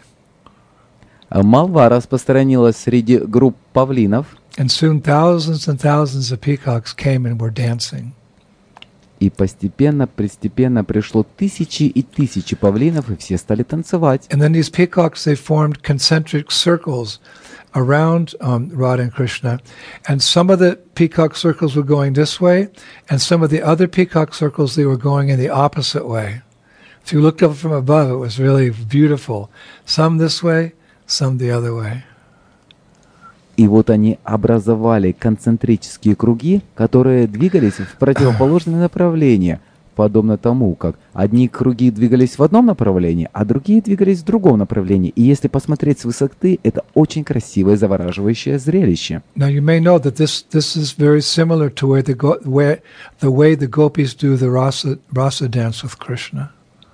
Молва распространилась среди групп павлинов, And soon thousands and thousands of peacocks came and were dancing. и постепенно, постепенно пришло тысячи и тысячи павлинов, и все стали танцевать. And then these peacocks, they formed concentric circles around um, Radha and Krishna. And some of the peacock circles were going this way, and some of the other peacock circles, they were going in the opposite way. If you looked up from above, it was really beautiful. Some this way, some the other way. И вот они образовали концентрические круги, которые двигались в противоположное направление, подобно тому, как одни круги двигались в одном направлении, а другие двигались в другом направлении. И если посмотреть с высоты, это очень красивое, завораживающее зрелище. Now you may know that this this is very similar to where the go, where the way the gopis do the rasa rasa dance with Krishna.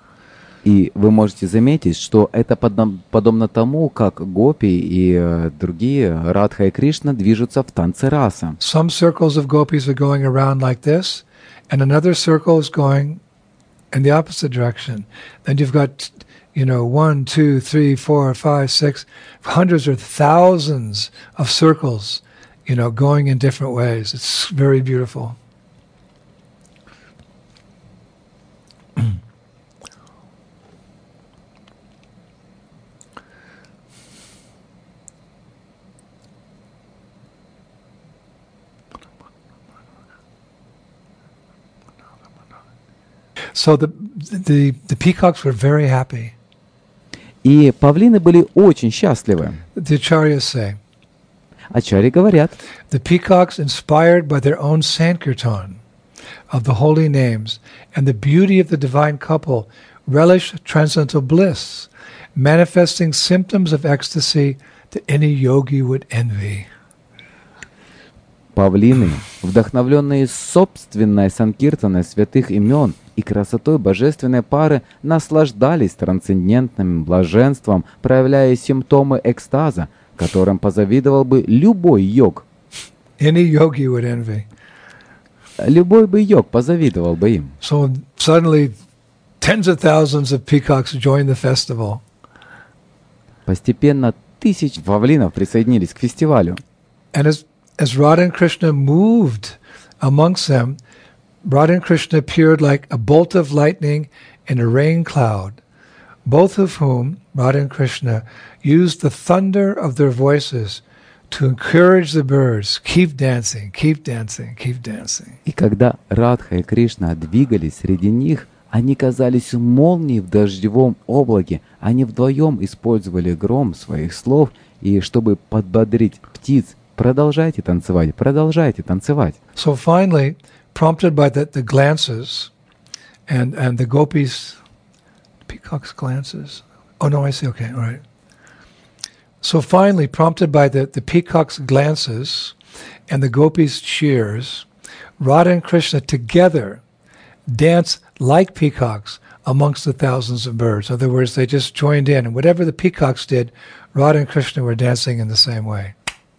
И вы можете заметить, что это подо- подобно тому, как гопи и э, другие, Радха и Кришна, движутся в танце раса. Some circles of gopis are going around like this, and another circle is going in the opposite direction. Then you've got, you know, one, two, three, four, five, six, hundreds or thousands of circles, you know, going in different ways. It's very beautiful. So the, the the peacocks were very happy. И павлины были очень счастливы. The acharyas say, Ачарьи говорят, the peacocks, inspired by their own sankirtan of the holy names and the beauty of the divine couple, relish transcendental bliss, manifesting symptoms of ecstasy that any yogi would envy. павлины, вдохновленные собственной санкиртаной святых имен и красотой божественной пары, наслаждались трансцендентным блаженством, проявляя симптомы экстаза, которым позавидовал бы любой йог. Any yogi would envy. Любой бы йог позавидовал бы им. So suddenly, tens of thousands of peacocks joined the festival. Постепенно тысячи павлинов присоединились к фестивалю. And as as Radha and Krishna moved amongst them, Radha and Krishna appeared like a bolt of lightning in a rain cloud, both of whom, Radha and Krishna, used the thunder of their voices to encourage the birds, keep dancing, keep dancing, keep dancing. И когда Радха и Кришна двигались среди них, Они казались молнией в дождевом облаке. Они вдвоем использовали гром своих слов, и чтобы подбодрить птиц, продолжайте танцевать, продолжайте танцевать. So finally, prompted by the, the glances and, and the gopis, peacock's glances. Oh, no, I see. Okay, all right. So finally, prompted by the, the peacock's glances and the gopis' cheers, Radha and Krishna together dance like peacocks amongst the thousands of birds. In other words, they just joined in, and whatever the peacocks did, Radha and Krishna were dancing in the same way.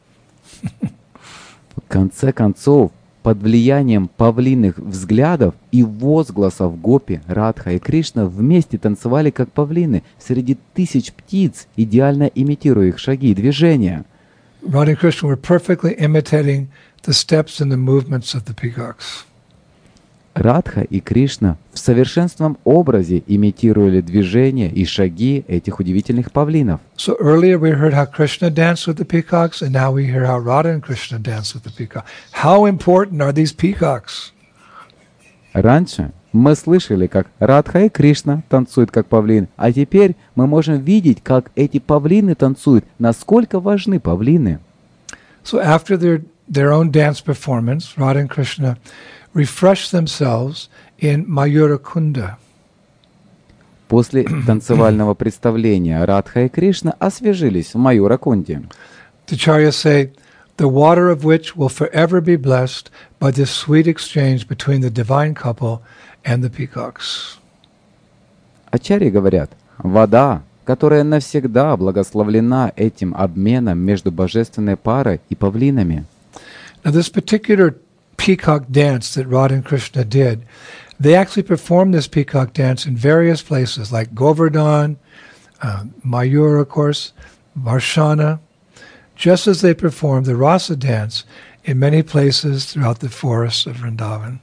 В конце концов, под влиянием павлиных взглядов и возгласов гопи, Радха и Кришна вместе танцевали как павлины среди тысяч птиц, идеально имитируя их шаги и движения. Radha and Krishna were perfectly imitating the steps and the movements of the peacocks. Радха и Кришна в совершенственном образе имитировали движения и шаги этих удивительных павлинов. So earlier we heard how Krishna danced with the peacocks, and now we hear how Radha and Krishna danced with the peacock. How important are these peacocks? Раньше мы слышали, как Радха и Кришна танцуют как павлин, а теперь мы можем видеть, как эти павлины танцуют. Насколько важны павлины? So after their, their own dance performance, Radha and Krishna refresh themselves in Mayura Kunda. После танцевального представления Радха и Кришна освежились в Маюра-кунде. The Acharyas say, the water of which will forever be blessed by this sweet exchange between the divine couple and the peacocks. Ачарьи говорят, вода, которая навсегда благословлена этим обменом между божественной парой и павлинами. Now this particular peacock dance that Radha and Krishna did, they actually performed this peacock dance in various places like Govardhan, uh, Mayur, of course, Varshana, just as they performed the rasa dance in many places throughout the forests of Vrindavan.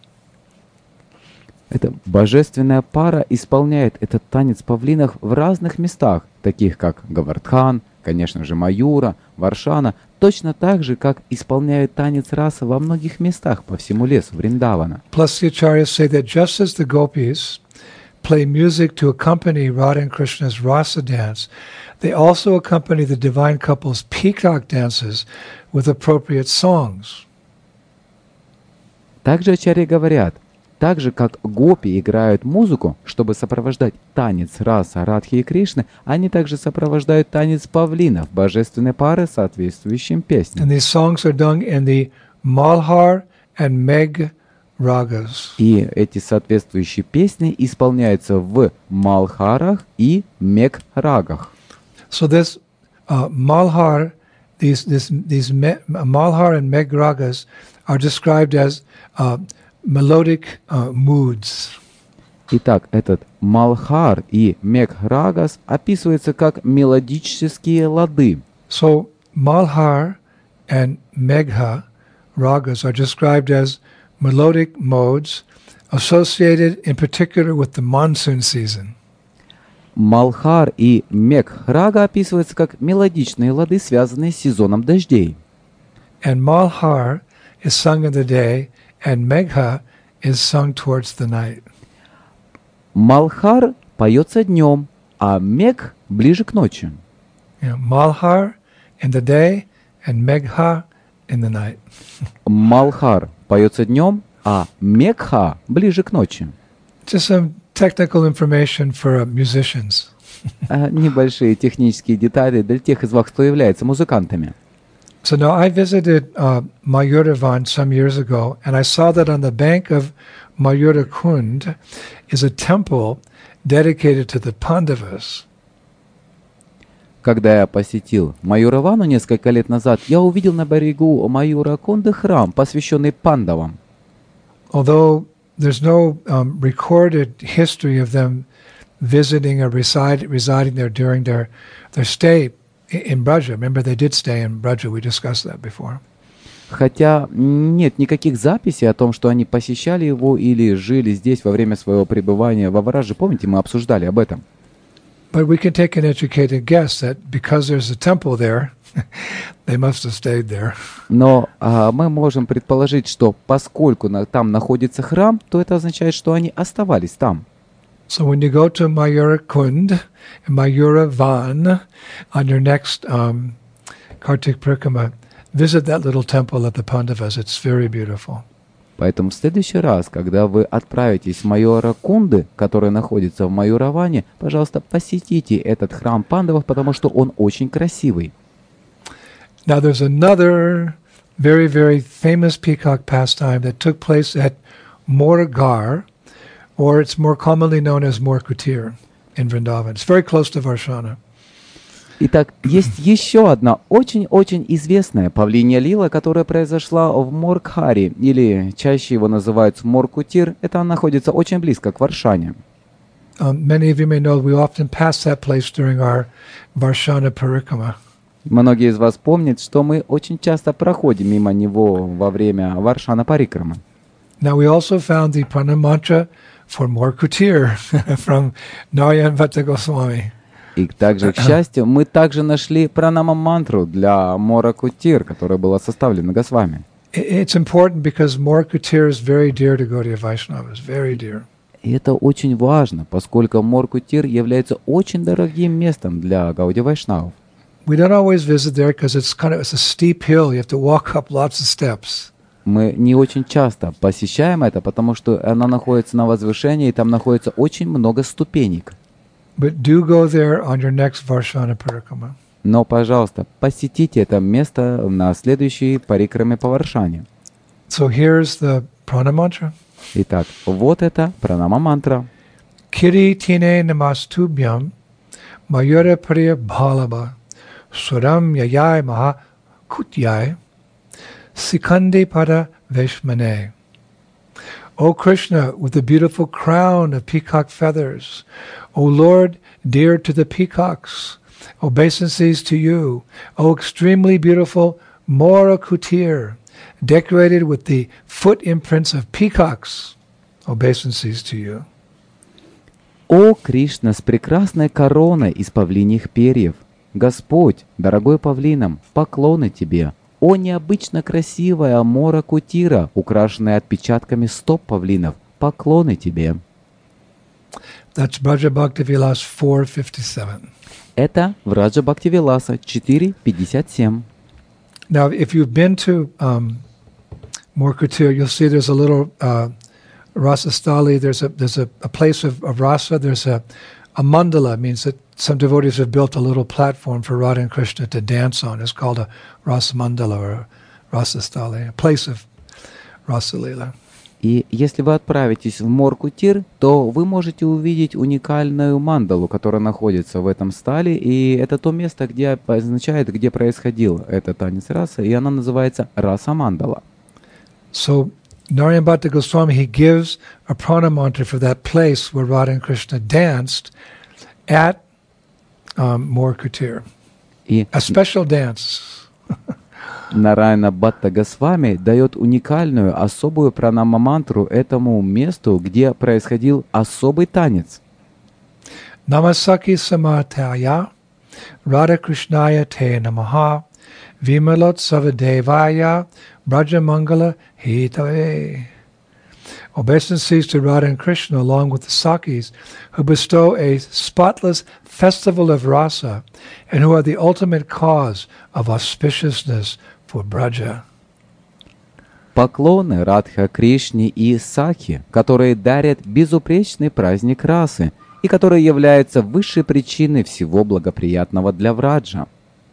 Эта божественная пара исполняет этот танец павлинов в разных местах, таких как Гавардхан, конечно же, Маюра, Варшана, точно так же, как исполняют танец раса во многих местах по всему лесу Вриндавана. Plus the acharyas say that just as the gopis play music to accompany Radha and Krishna's rasa dance, they also accompany the divine couple's peacock dances with appropriate songs. Также ачарьи говорят, так же, как гопи играют музыку, чтобы сопровождать танец раса Радхи и Кришны, они также сопровождают танец павлинов, божественной пары, соответствующим песням. And these songs are done in the Malhar and Megh ragas. И эти соответствующие песни исполняются в Малхарах и Мегх-рагах. So this uh, Malhar, these this these me, Malhar and Megh ragas are described as uh, melodic uh, moods. Итак, этот Малхар и Мегх-рагас описываются как мелодические лады. So Malhar and Megha ragas are described as melodic modes associated in particular with the monsoon season. Малхар и Мегх-рага описываются как мелодичные лады, связанные с сезоном дождей. And Malhar is sung in the day, and Megha is sung towards the night. Малхар поется днем, а Мегх ближе к ночи. You know, Malhar in the day, and Megha in the night. Малхар поется днем, а Мегха ближе к ночи. Just some technical information for uh, musicians. А, небольшие технические детали для тех из вас, кто является музыкантами. So now I visited uh, Mayuravan some years ago, and I saw that on the bank of Mayura Kund is a temple dedicated to the Pandavas. Когда я посетил Маюравану несколько лет назад, я увидел на берегу Маюра-кунды храм, посвященный пандавам. Although there's no um, recorded history of them visiting or reside, residing there during their, their stay in Braja. Remember, they did stay in Braja. We discussed that before. Хотя нет никаких записей о том, что они посещали его или жили здесь во время своего пребывания во Враже. Помните, мы обсуждали об этом. But we can take an educated guess that because there's a temple there, they must have stayed there. Но а, мы можем предположить, что поскольку на, там находится храм, то это означает, что они оставались там. So when you go to Mayura Kund and Mayura Van on your next um, Kartik Parikrama, visit that little temple at the Pandavas. It's very beautiful. Поэтому в следующий раз, когда вы отправитесь в Майора Кунды, который находится в Майураване, пожалуйста, посетите этот храм пандавов, потому что он очень красивый. Now there's another very, very famous peacock pastime that took place at Morgar, or it's more commonly known as Morkutir in Vrindavan. It's very close to Varshana. Итак, есть еще одна очень-очень известная павлинья лила, которая произошла в Моркхари, или чаще его называют Моркутир. Это находится очень близко к Варшане. Um, many of you may know we often pass that place during our Varshana Parikrama. Многие из вас помнят, что мы очень часто проходим мимо него во время Варшана Парикрама. Now we also found the pranam mantra for Morkutir from Narayan Bhatta Goswami. И также, к счастью, мы также нашли пранама-мантру для Моракутир, которая была составлена Госвами. It's important because Morkutir is very dear to Gaudiya Vaishnavas, very dear. И это очень важно, поскольку Моркутир является очень дорогим местом для Гаудия Вайшнавов. We don't always visit there because it's kind of it's a steep hill. You have to walk up lots of steps. Мы не очень часто посещаем это, потому что она находится на возвышении, и там находится очень много ступенек. But do go there on your next Varshana Parikrama. Но, пожалуйста, посетите это место на следующей парикраме по Варшане. So here's the prana mantra. Итак, вот это пранама-мантра. Kiri tine namastubhyam mayura priya bhalaba suram yayai maha kutyai sikande pada veshmane. O Krishna, with the beautiful crown of peacock feathers, O Lord, dear to the peacocks, obeisances to you, O extremely beautiful Mora Kutir, decorated with the foot imprints of peacocks, obeisances to you. О Кришна с прекрасной короной из павлиньих перьев, Господь, дорогой павлинам, поклоны тебе. О необычно красивая Мора Кутира, украшенная отпечатками стоп павлинов, поклоны тебе. That's Braja Bhakti Vilas four fifty-seven. Это Враджа Бхактивиласа четыре пятьдесят семь. Now, if you've been to um, Morkutir, you'll see there's a little uh, rasa stali. There's a there's a, a place of, of rasa. There's a a mandala. Means that some devotees have built a little platform for Radha and Krishna to dance on. It's called a rasa mandala or a rasa stali, a place of rasa lila. И если вы отправитесь в Моркутир, то вы можете увидеть уникальную мандалу, которая находится в этом стале, и это то место, где означает, где происходил этот танец раса, и она называется раса мандала. So Narayan Bhatta Goswami, he gives a prana mantra for that place where Radha and Krishna danced at um, Morkutir. И A special dance. Нарайана Бхатта Госвами дает уникальную, особую пранама-мантру этому месту, где происходил особый танец. Namasaki samataya Radha Krishnaya te namaha Vimalot savadevaya Brajamangala hitave. Obeisances to Radha and Krishna along with the Sakis, who bestow a spotless festival of rasa and who are the ultimate cause of auspiciousness for Braja. Поклоны Радха Кришне и Сахи, которые дарят безупречный праздник расы и которые являются высшей причиной всего благоприятного для Враджа.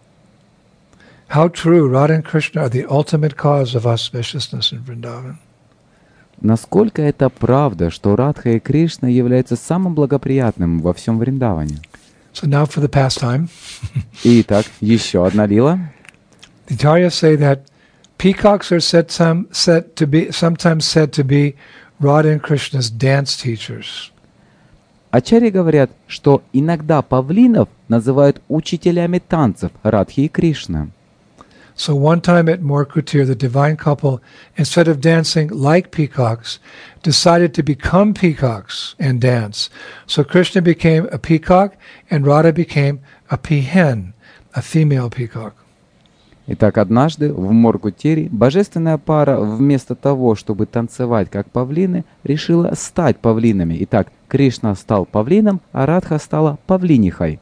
How true, Radha and Krishna are the ultimate cause of auspiciousness in Vrindavan. Насколько это правда, что Радха и Кришна являются самым благоприятным во всем Вриндаване. So now for the pastime. Итак, еще одна лила. The Acharyas say that peacocks are said, some, said to be, sometimes said to be Radha and Krishna's dance teachers. Ачарьи говорят, что иногда павлинов называют учителями танцев Радхи и Кришны. So one time at Morkutir, the divine couple, instead of dancing like peacocks, decided to become peacocks and dance. So Krishna became a peacock and Radha became a peahen, a female peacock. Итак, однажды в Моркутире божественная пара вместо того, чтобы танцевать как павлины, решила стать павлинами. Итак, Кришна стал павлином, а Радха стала павлинихой.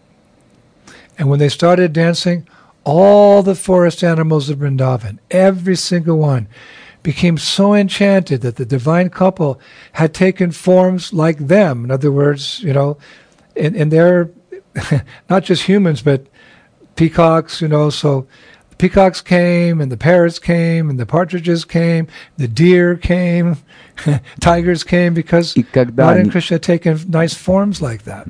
And when they started dancing, all the forest animals of Vrindavan, every single one, became so enchanted that the divine couple had taken forms like them. In other words, you know, and, and they're not just humans, but peacocks, you know, so the peacocks came, and the parrots came, and the partridges came, the deer came, tigers came, because Radha and Krishna had taken nice forms like that.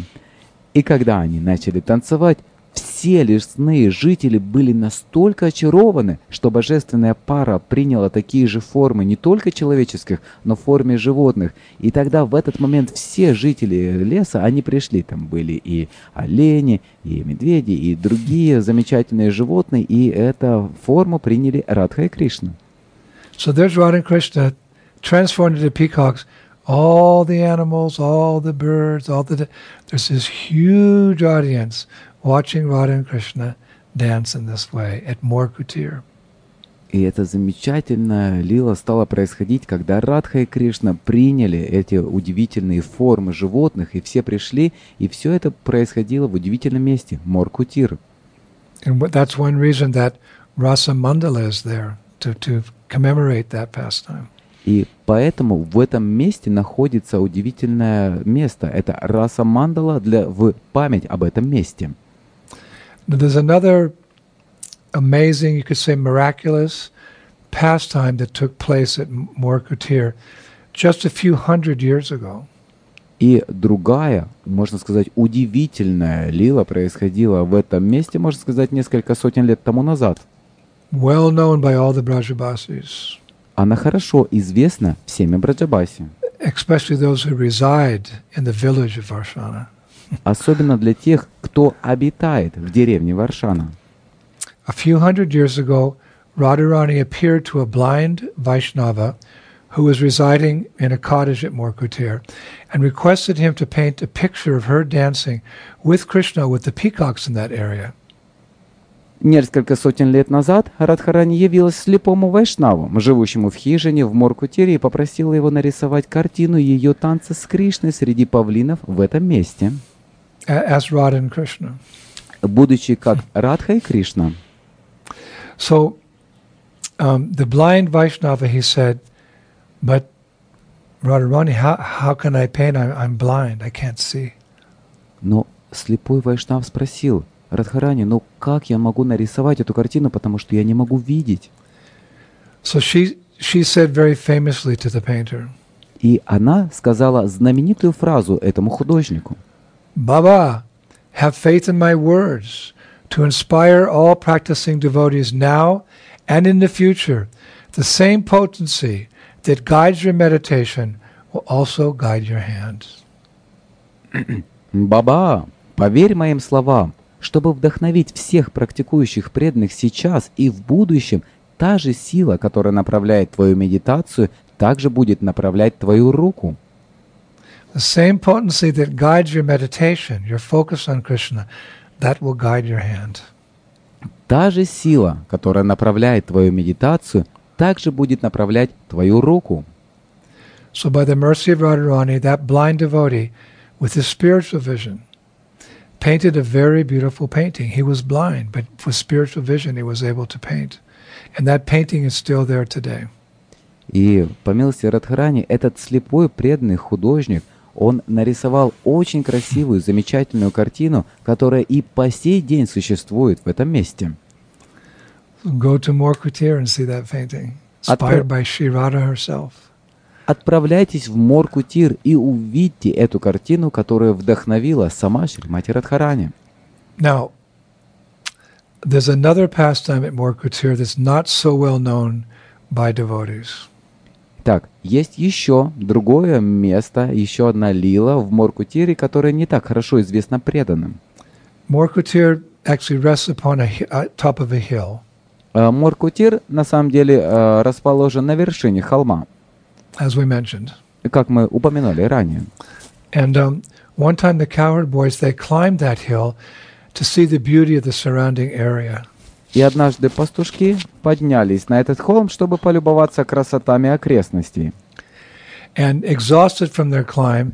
И когда они начали танцевать, все лесные жители были настолько очарованы, что божественная пара приняла такие же формы не только человеческих, но в форме животных. И тогда в этот момент все жители леса, они пришли. Там были и олени, и медведи, и другие замечательные животные, и эту форму приняли Радха и Кришна. So there's Radha and Krishna transformed into peacocks. All the animals, all the birds, all the... There's this huge audience watching Radha and Krishna dance in this way at Morkutir. И эта замечательная лила стала происходить, когда Радха и Кришна приняли эти удивительные формы животных, и все пришли, и все это происходило в удивительном месте, Моркутир. And that's one reason that Rasa Mandala is there, to, to commemorate that pastime. И поэтому в этом месте находится удивительное место. Это Раса Мандала для, в память об этом месте. Now, there's another amazing, you could say miraculous, pastime that took place at Morkutir just a few hundred years ago. И другая, можно сказать, удивительная лила происходила в этом месте, можно сказать, несколько сотен лет тому назад. Well known by all the Brajabasis. Она хорошо известна всеми Браджабаси. Especially those who reside in the village of Varshana. Особенно для тех, кто обитает в деревне Варшана. A few hundred years ago, Radharani appeared to a blind Vaishnava who was residing in a cottage at Morkutir and requested him to paint a picture of her dancing with Krishna with the peacocks in that area. Несколько сотен лет назад Радхарани явилась слепому вайшнаву, живущему в хижине в Моркутире, и попросила его нарисовать картину ее танца с Кришной среди павлинов в этом месте. As Radha and Krishna. Будучи как Радха и Кришна. So, um, the blind Vaishnava, he said, but Radharani, how, how can I paint? I'm, I'm blind, I can't see. Но слепой вайшнав спросил: Радхарани, ну как я могу нарисовать эту картину, потому что я не могу видеть? So she, she said very famously to the painter. И она сказала знаменитую фразу этому художнику. Baba, have faith in my words to inspire all practicing devotees now and in the future. The same potency that guides your meditation will also guide your hands. Баба, поверь моим словам, чтобы вдохновить всех практикующих преданных сейчас и в будущем, та же сила, которая направляет твою медитацию, также будет направлять твою руку. The same potency that guides your meditation, your focus on Krishna, that will guide your hand. Та же сила, которая направляет твою медитацию, также будет направлять твою руку. So by the mercy of Radharani, that blind devotee, with his spiritual vision, painted a very beautiful painting. He was blind, but with spiritual vision he was able to paint. And that painting is still there today. И по милости Радхарани, этот слепой преданный художник, он нарисовал очень красивую, замечательную картину, которая и по сей день существует в этом месте. Go to Morkutir and see that painting, inspired by Sri Radha herself. Отправляйтесь в Моркутир и увидьте эту картину, которую вдохновила сама Шримати Радхарани. Now, there's another pastime at Morkutir that's not so well known by devotees. Так, есть еще другое место, еще одна лила в Моркутире, которая не так хорошо известна преданным. Morkutir actually rests upon a uh, top of a hill. Моркутир на самом деле расположен на вершине холма. As we mentioned. Как мы упоминали ранее. And um, one time the cowherd boys, they climbed that hill to see the beauty of the surrounding area. И однажды пастушки поднялись на этот холм, чтобы полюбоваться красотами окрестностей. And exhausted from their climb,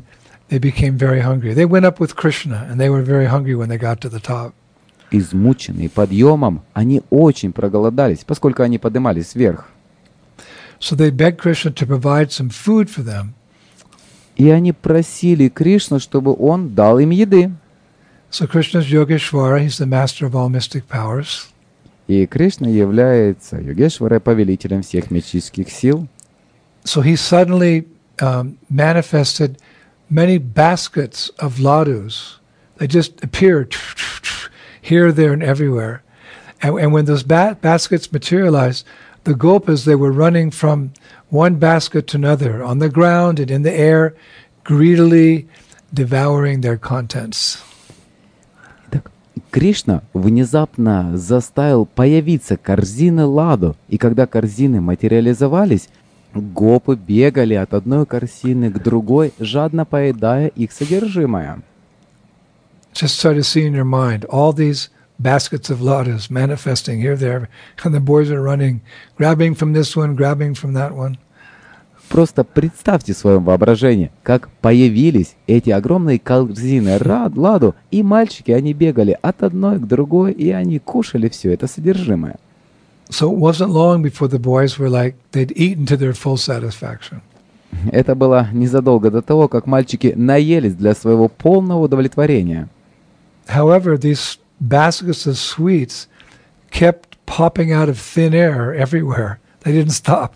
they became very hungry. They went up with Krishna, and they were very hungry when they got to the top. Измученные подъемом, они очень проголодались, поскольку они поднимались вверх. So they begged Krishna to provide some food for them. И они просили Кришну, чтобы он дал им еды. So Krishna is Yogeshwara, he's the master of all mystic powers. И Кришна является Йогешварой, повелителем всех мистических сил. So he suddenly um, manifested many baskets of ladus. They just appeared here, there, and everywhere. And, and when those ba- baskets materialized, the gopas, they were running from one basket to another, on the ground and in the air, greedily devouring their contents. Так, Кришна внезапно заставил появиться корзины ладу, и когда корзины материализовались, гопы бегали от одной корзины к другой, жадно поедая их содержимое. Just try to see in your mind all these baskets of ladus manifesting here, there, and the boys are running, grabbing from this one, grabbing from that one. Просто представьте в своем воображении, как появились эти огромные корзины рад, ладу, и мальчики, они бегали от одной к другой, и они кушали все это содержимое. So it wasn't long before the boys were like, they'd eaten to their full satisfaction. Это было незадолго до того, как мальчики наелись для своего полного удовлетворения. However, these baskets of sweets kept popping out of thin air everywhere. They didn't stop.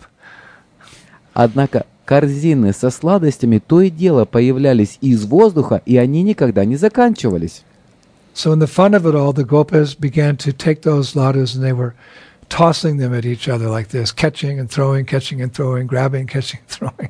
Однако корзины со сладостями то и дело появлялись из воздуха, и они никогда не заканчивались. So in the fun of it all, the gopas began to take those ladus and they were tossing them at each other like this, catching and throwing, catching and throwing, grabbing, catching and throwing.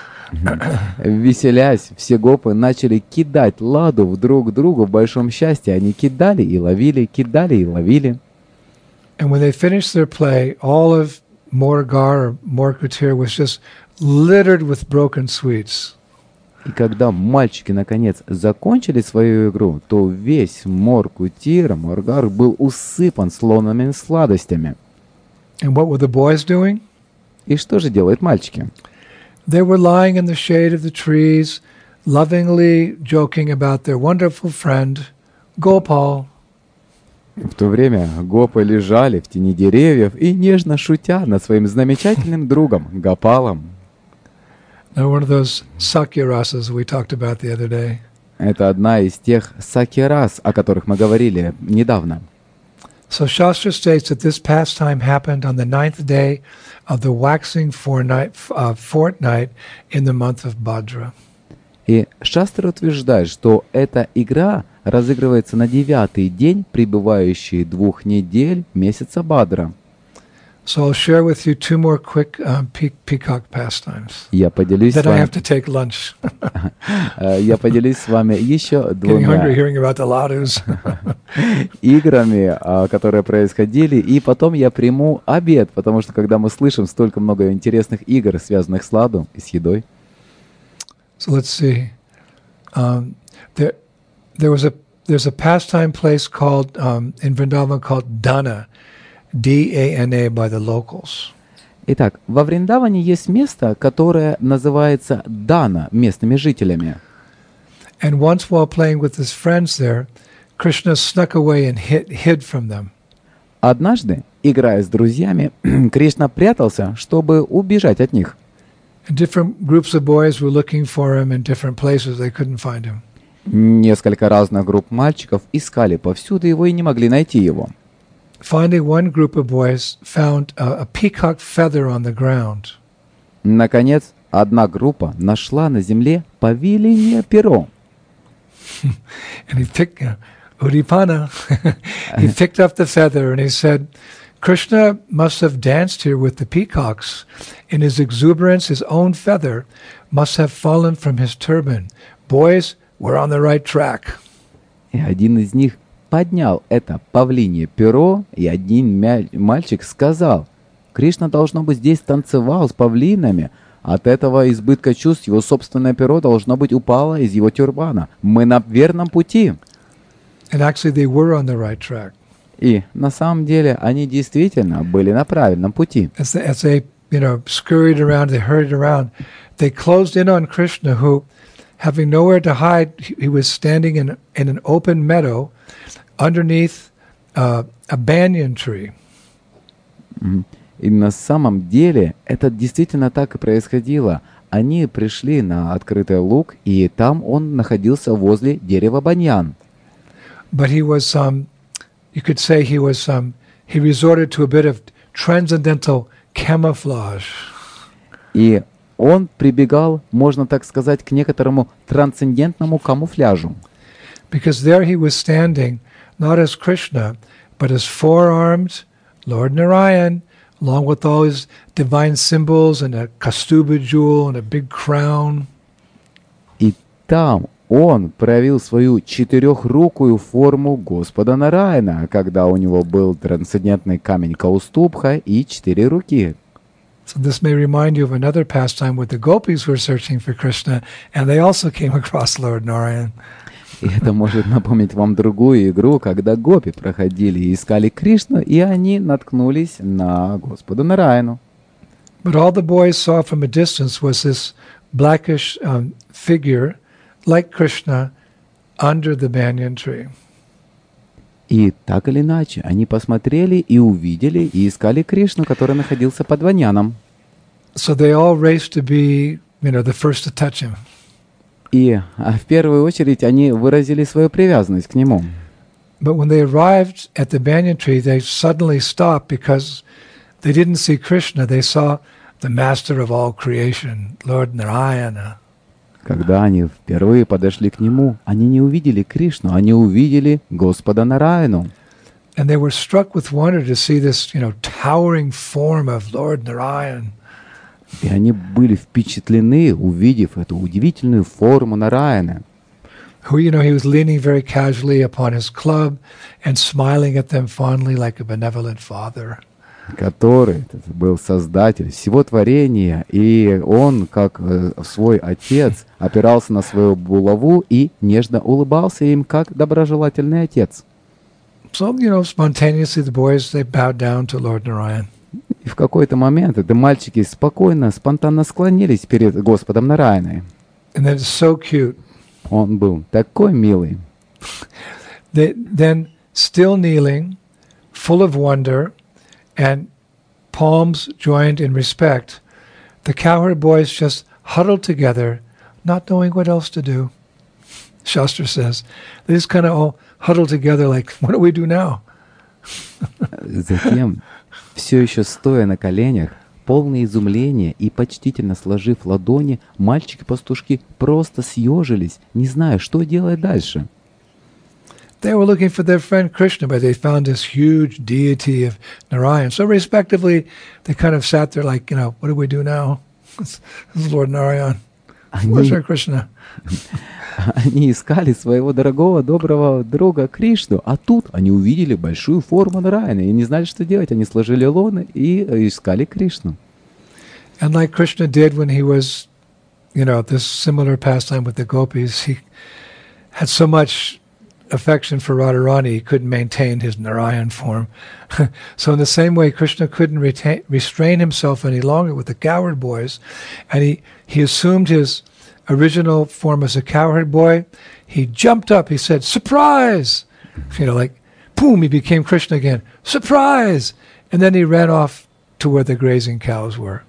Веселясь, все гопы начали кидать ладу в друг другу в большом счастье. Они кидали и ловили, кидали и ловили. And when they finished their play, all of Morgar or Morkutir was just littered with broken sweets. И когда мальчики наконец закончили свою игру, то весь Мор-Кутир, Моргар был усыпан сломанными сладостями. And what were the boys doing? И что же делают мальчики? They were lying in the shade of the trees, lovingly joking about their wonderful friend, Gopal. В то время гопы лежали в тени деревьев и нежно шутя над своим замечательным другом Гопалом. Now, one of those Sakya-rasas we talked about the other day. Это одна из тех сакья-рас, о которых мы говорили недавно. So Shastra states that this pastime happened on the ninth day of the waxing fortnight, uh, fortnight in the month of Bhadra. И Шастра утверждает, что эта игра разыгрывается на девятый день пребывающей двух недель месяца Бадра. So I'll share with you two more quick um, pe- peacock pastimes. Я поделюсь с Then I вами. have to take lunch. Я поделюсь с вами еще Getting hungry двумя hearing about the ladus. играми, а, которые происходили, и потом я приму обед, потому что когда мы слышим столько много интересных игр, связанных с ладу и с едой. So let's see. Um, there, there was a there's a pastime place called um, in Vrindavan called Dana, D A N A by the locals. Итак, во Вриндаване есть место, которое называется Дана местными жителями. And once while playing with his friends there, Krishna snuck away and hid, hid from them. Однажды, играя с друзьями, Кришна прятался, чтобы убежать от них. And different groups of boys were looking for him in different places. They couldn't find him. Несколько разных групп мальчиков искали повсюду его и не могли найти его. Finally, one group of boys found a, a peacock feather on the ground. Наконец, одна группа нашла на земле павлинье перо. And he picked, uh, Udipana, he picked up the feather and he said, Krishna must have danced here with the peacocks. In his exuberance, his own feather must have fallen from his turban. Boys, we're on the right track. И один из них поднял это павлинье перо, и один мя- мальчик сказал: «Кришна, должно быть, здесь танцевал с павлинами. От этого избытка чувств его собственное перо, должно быть, упало из его тюрбана. Мы на верном пути». And actually, they were on the right track. И на самом деле они действительно были на правильном пути. As they, as they, you know, scurried around, they hurried around, they closed in on Krishna, who having nowhere to hide, he was standing in, in an open meadow underneath uh, a banyan tree. И на самом деле это действительно так и происходило. Они пришли на открытый луг, и там он находился возле дерева баньян. But he was, um, you could say he was, um, he resorted to a bit of transcendental camouflage. И он прибегал, можно так сказать, к некоторому трансцендентному камуфляжу. Because there he was standing, not as Krishna, but as four-armed Lord Narayan, along with all his divine symbols and a kastuba jewel and a big crown. И там он проявил свою четырехрукую форму Господа Нараяна, когда у него был трансцендентный камень Каустубха и четыре руки. So this may remind you of another pastime where the gopis were searching for Krishna, and they also came across Lord Narayan. И это может напомнить вам другую игру, когда гопи проходили и искали Кришну, и они наткнулись на Господа Нараяну. But all the boys saw from a distance was this blackish um, figure, like Krishna, under the banyan tree. И так или иначе, они посмотрели и увидели, и искали Кришну, который находился под баньяном. So they all raced to be, you know, the first to touch him. И а в первую очередь они выразили свою привязанность к нему. But when they arrived at the banyan tree, they suddenly stopped because they didn't see Krishna. They saw the master of all creation, Lord Narayana. Когда они впервые подошли к нему, они не увидели Кришну, они увидели Господа Нараяну. And they were struck with wonder to see this, you know, towering form of Lord Narayan. И они были впечатлены, увидев эту удивительную форму Нараяна. Who, you know, he was leaning very casually upon his club and smiling at them fondly like a benevolent father. Который был создатель всего творения, и он, как э, свой отец, опирался на свою булаву и нежно улыбался им, как доброжелательный отец. So, you know, spontaneously the boys, they bowed down to Lord Narayan. И в какой-то момент эти мальчики спокойно, спонтанно склонились перед Господом Нараяной. And then it's so cute. Он был такой милый. They, then, still kneeling, full of wonder, and palms joined in respect, the cowherd boys just huddled together, not knowing what else to do. Shastra says, they just kind of all huddled together like, what do we do now? Затем, все еще стоя на коленях, полное изумления и почтительно сложив ладони, мальчики-пастушки просто съежились, не зная, что делать дальше. They were looking for their friend Krishna, but they found this huge deity of Narayan. So respectively, they kind of sat there like, you know, what do we do now? This is Lord Narayan. Where's our Krishna? Они искали своего дорогого, доброго друга Кришну, а тут они увидели большую форму Нараяна и не знали, что делать. Они сложили лоны и искали Кришну. And like Krishna did when he was, you know, this similar pastime with the gopis, he had so much affection for Radharani, he couldn't maintain his Narayan form. So in the same way, Krishna couldn't retain, restrain himself any longer with the cowherd boys, and he, he assumed his original form as a cowherd boy. He jumped up, he said, surprise! You know, like, boom, he became Krishna again, surprise! And then he ran off to where the grazing cows were.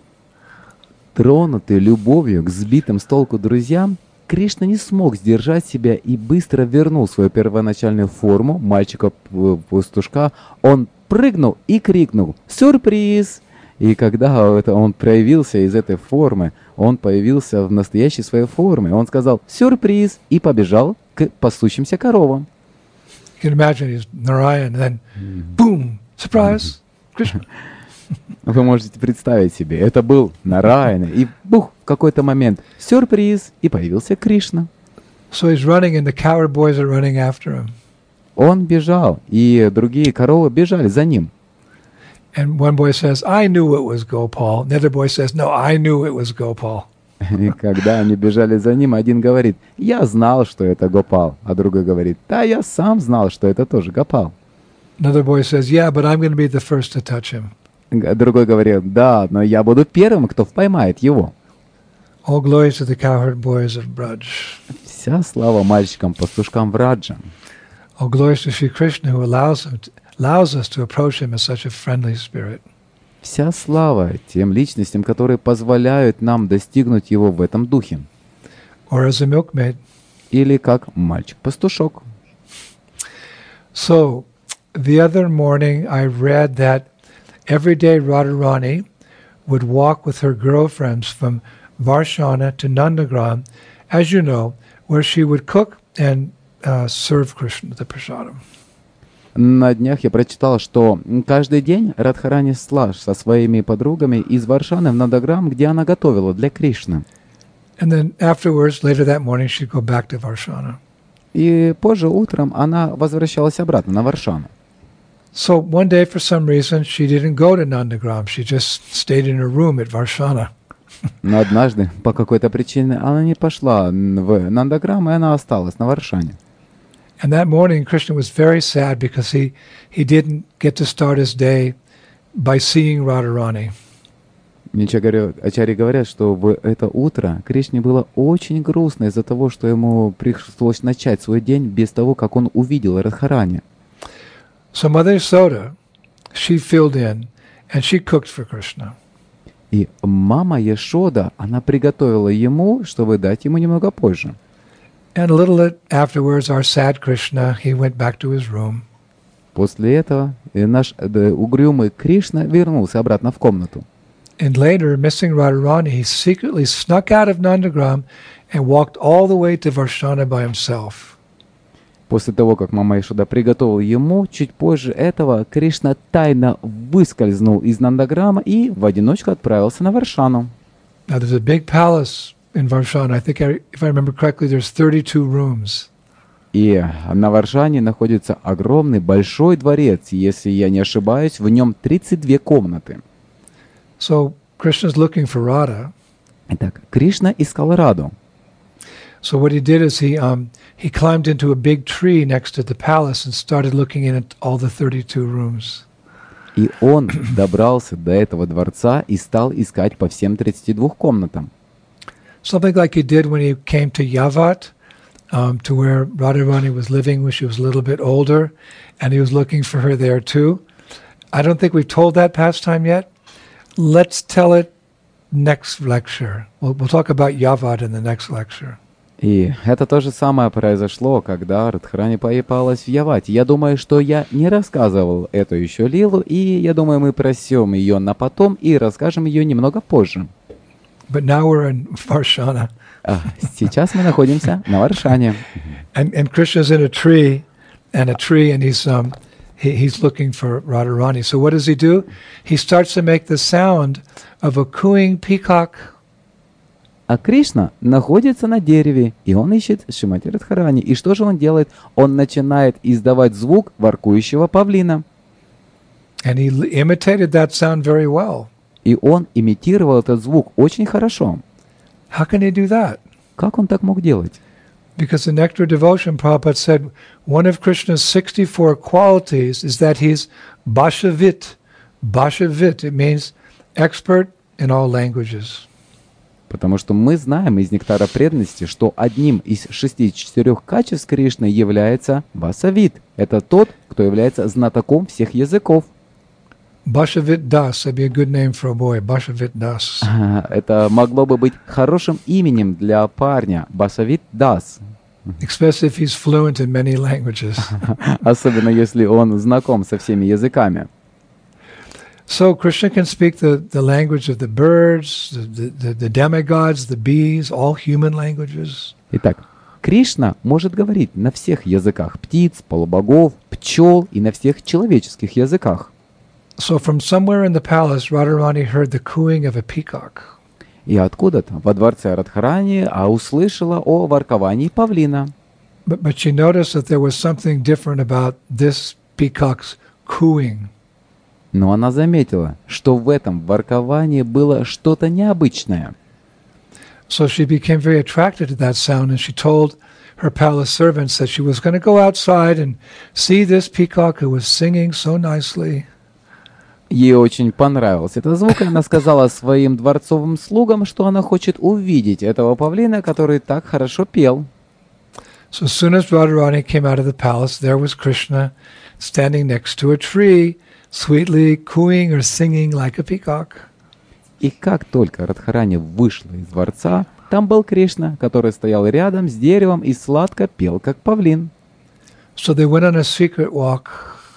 Тронутый любовью к сбитым с толку друзьям, Кришна не смог сдержать себя и быстро вернул свою первоначальную форму мальчика-пастушка. Он прыгнул и крикнул «Сюрприз!». И когда это он проявился из этой формы, он появился в настоящей своей форме. Он сказал «Сюрприз!» и побежал к пасущимся коровам. You can imagine he's Narayan, and then boom, surprise, Krishna. Вы можете представить себе, это был Нараяна, и бух, в какой-то момент сюрприз, и появился Кришна. So he's running, and the cowherd boys are running after him. Он бежал, и другие коровы бежали за ним. And one boy says, I knew it was Gopal. The other boy says, no, I knew it was Gopal. И когда они бежали за ним, один говорит, я знал, что это Гопал, а другой говорит, да, я сам знал, что это тоже Гопал. Another boy says, yeah, but I'm going to be the first to touch him. Другой говорил, да, но я буду первым, кто поймает его. All glory to the cowherd boys of Braj. Вся слава мальчикам-пастушкам Враджа. All glory to Sri Krishna who allows, him to, allows us to approach him in such a friendly spirit. Вся слава тем личностям, которые позволяют нам достигнуть его в этом духе. Or as a milkmaid. Или как мальчик-пастушок. So, the other morning I read that every day Radharani would walk with her girlfriends from Varshana to Nandagram, as you know, where she would cook and uh, serve Krishna the prasadam. На днях я прочитал, что каждый день Радхарани шла со своими подругами из Варшаны в Нандаграм, где она готовила для Кришны. And then afterwards, later that morning, she'd go back to Varshana. И позже утром она возвращалась обратно на Варшану. So one day, for some reason, she didn't go to Nandagram. She just stayed in her room at Varshana. Но однажды, по какой-то причине, она не пошла в Нандаграм, и она осталась на Варшане. And that morning, Krishna was very sad because he, he didn't get to start his day by seeing Radharani. Ачарьи говорят, что в это утро Кришне было очень грустно из-за того, что ему пришлось начать свой день без того, как он увидел Радхарани. So Mother Yasoda, she filled in, and she cooked for Krishna. И мама Яшода, она приготовила ему, чтобы дать ему немного позже. And a little afterwards, our sad Krishna, he went back to his room. После этого наш да, угрюмый Кришна вернулся обратно в комнату. And later, missing Radharani, he secretly snuck out of Nandagram and walked all the way to Varshana by himself. После того, как мама Яшода приготовила ему, чуть позже этого Кришна тайно выскользнул из Нандаграма и в одиночку отправился на Варшану. Now there's a big palace in Varshana. I think, I, if I remember correctly, there's thirty-two rooms. И на Варшане находится огромный большой дворец. Если я не ошибаюсь, в нем тридцать две комнаты. So Krishna's looking for Radha. Итак, Кришна искал Раду. So what he did is he um, he climbed into a big tree next to the palace and started looking in at all the thirty-two rooms. И он добрался до этого дворца и стал искать по всем тридцати двум комнатам. Something like he did when he came to Yavat, um, to where Radharani was living when she was a little bit older, and he was looking for her there too. I don't think we've told that pastime yet. Let's tell it next lecture. We'll, we'll talk about Yavat in the next lecture. И это то же самое произошло, когда Радхарани появилась в Явате. Я думаю, что я не рассказывал эту еще лилу, и я думаю, мы просем ее на потом и расскажем ее немного позже. But now we're in Varshana. А сейчас мы находимся на Варшане. And, and Krishna's in a tree, and a tree, and he's um, he, he's looking for Radharani. So what does he do? He starts to make the sound of a cooing peacock. А Кришна находится на дереве, и он ищет Шримати Радхарани. И что же он делает? Он начинает издавать звук воркующего павлина. And he imitated that sound very well. И он имитировал этот звук очень хорошо. How can he do that? Как он так мог делать? Because in Nectar Devotion, Prabhupada said one of Krishna's sixty-four qualities is that he's Bhashavit. Bhashavit, it means expert in all languages. Потому что мы знаем из Нектара преданности, что одним из шестидесяти четырёх качеств Кришны является Басавит. Это тот, кто является знатоком всех языков. Bhashavit Das, that'd be a good name for a boy. Bhashavit Das. Это могло бы быть хорошим именем для парня. Басавит Дас. Especially if he's fluent in many languages. Особенно если он знаком со всеми языками. So Krishna can speak the, the language of the birds, the, the, the demigods, the bees, all human languages. Итак, Кришна может говорить на всех языках птиц, полубогов, пчел и на всех человеческих языках. So from somewhere in the palace, Radharani heard the cooing of a peacock. И откуда-то во дворце Радхарани а услышала о ворковании павлина. But, but she noticed that there was something different about this peacock's cooing. Но она заметила, что в этом ворковании было что-то необычное. So she became very attracted to that sound, and she told her palace servants that she was going to go outside and see this peacock who was singing so nicely. Ей очень понравился этот звук, и она сказала своим дворцовым слугам, что она хочет увидеть этого павлина, который так хорошо пел. So as soon as Radharani came out of the palace, there was Krishna standing next to a tree, sweetly cooing or singing like a peacock. И как только Радхарани вышла из дворца, там был Кришна, который стоял рядом с деревом и сладко пел, как павлин. So they went on a secret walk.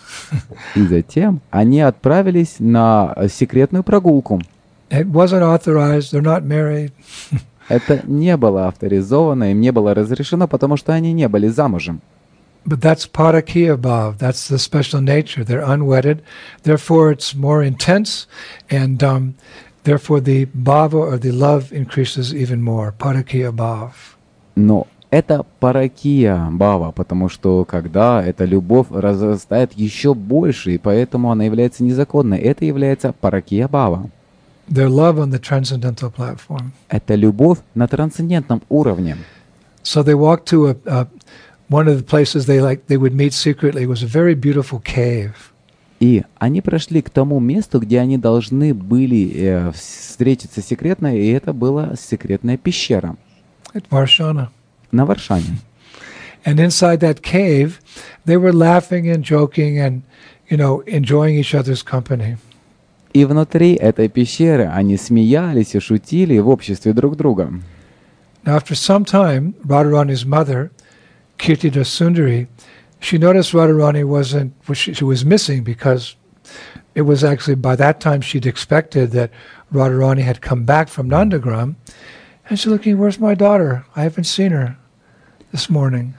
И затем они отправились на секретную прогулку. It wasn't authorized, they're not married. Это не было авторизовано, им не было разрешено, потому что они не были замужем. But that's parakiya bhav, that's the special nature. They're unwedded, therefore it's more intense, and um, therefore the bhava or the love increases even more. Parakiya bhav. Но это паракия бава, потому что когда эта любовь разрастает еще больше, и поэтому она является незаконной, это является паракия бава. Their love on the transcendental platform. Это любовь на трансцендентном уровне. So they walked to a, a one of the places they like they would meet secretly was a very beautiful cave. И они прошли к тому месту, где они должны были э, встретиться секретно, и это была секретная пещера. At Varshana. На Варшане. And inside that cave, they were laughing and joking and, you know, enjoying each other's company. И внутри этой пещеры они смеялись и шутили в обществе друг друга. Now, after some time, Radharani's mother, Kirtida Sundari, she noticed Radharani wasn't, she, she was missing because it was actually by that time she'd expected that Radharani had come back from Nandagram. And she's looking, where's my daughter? I haven't seen her this morning.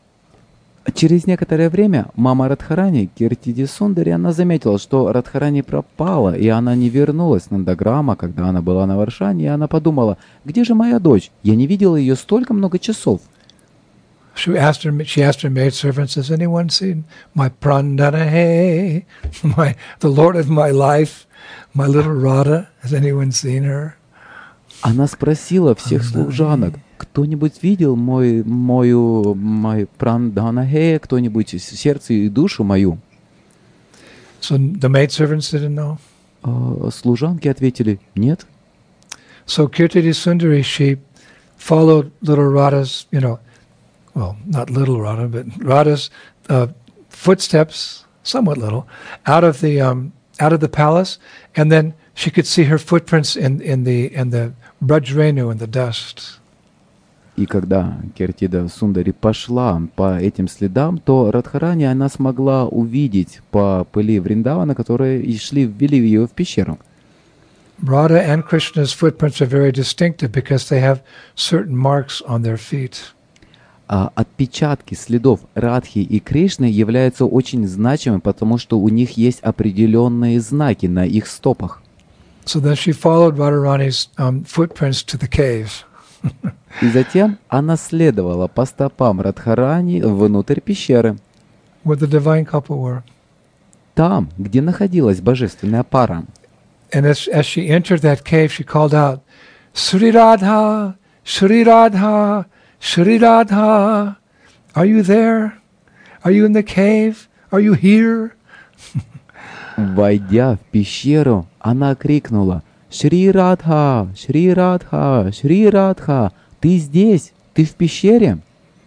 Через некоторое время мама Радхарани, Киртиди Сундари, она заметила, что Радхарани пропала, и она не вернулась с Нандаграма, когда она была на Варшане, и она подумала, где же моя дочь? Я не видела ее столько много часов. She asked her, she asked her maidservants, has anyone seen my Prandanahe, my, the Lord of my life, my little Radha? Has anyone seen her? Она спросила всех служанок, кто-нибудь видел мой, мою, мою Пранданахе, кто-нибудь сердце и душу мою? So the maidservants didn't know? А служанки ответили, нет. So Kirtidi Sundari, she followed little Radha's, you know, well, not little Radha, but Radha's uh, footsteps, somewhat little, out of the um, out of the palace, and then she could see her footprints in in the in the Brajrenu, in the dust. И когда Киртида Сундари пошла по этим следам, то Радхарани она смогла увидеть по пыли Вриндавана, которые и шли, ввели ее в пещеру. Radha and Krishna's footprints are very distinctive because they have certain marks on their feet. А отпечатки следов Радхи и Кришны являются очень значимыми, потому что у них есть определенные знаки на их стопах. So then she followed Radharani's um, footprints to the caves. И затем она следовала по стопам Радхарани внутрь пещеры. Where the divine couple were. Там, где находилась божественная пара. And as, as she entered that cave, she called out, Sri Radha, Sri Radha, Sri Radha, are you there? Are you in the cave? Are you here? Войдя в пещеру, она крикнула, «Шри Радха! Шри Радха! Шри Радха! Ты здесь! Ты в пещере!»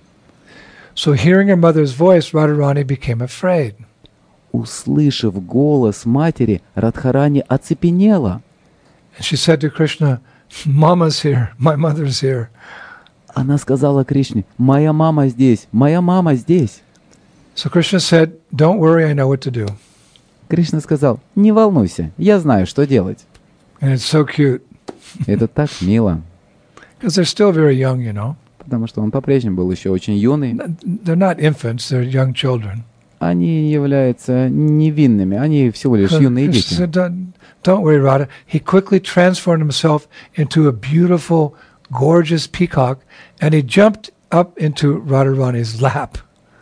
So hearing her mother's voice, Radharani became afraid. Услышав голос матери, Радхарани оцепенела. And she said to Krishna, Mama's here, my mother's here. Она сказала Кришне, «Моя мама здесь! Моя мама здесь!» So Krishna said, don't worry, I know what to do. Кришна сказал, «Не волнуйся, я знаю, что делать». And it's so cute. Это так мило. Because they're still very young, you know. Потому что он по-прежнему был еще очень юный. They're not infants, they're young children. Они являются невинными, они всего лишь юные дети. Said, don't, don't worry, Radha. He quickly transformed himself into a beautiful, gorgeous peacock, and he jumped up into Radharani's lap.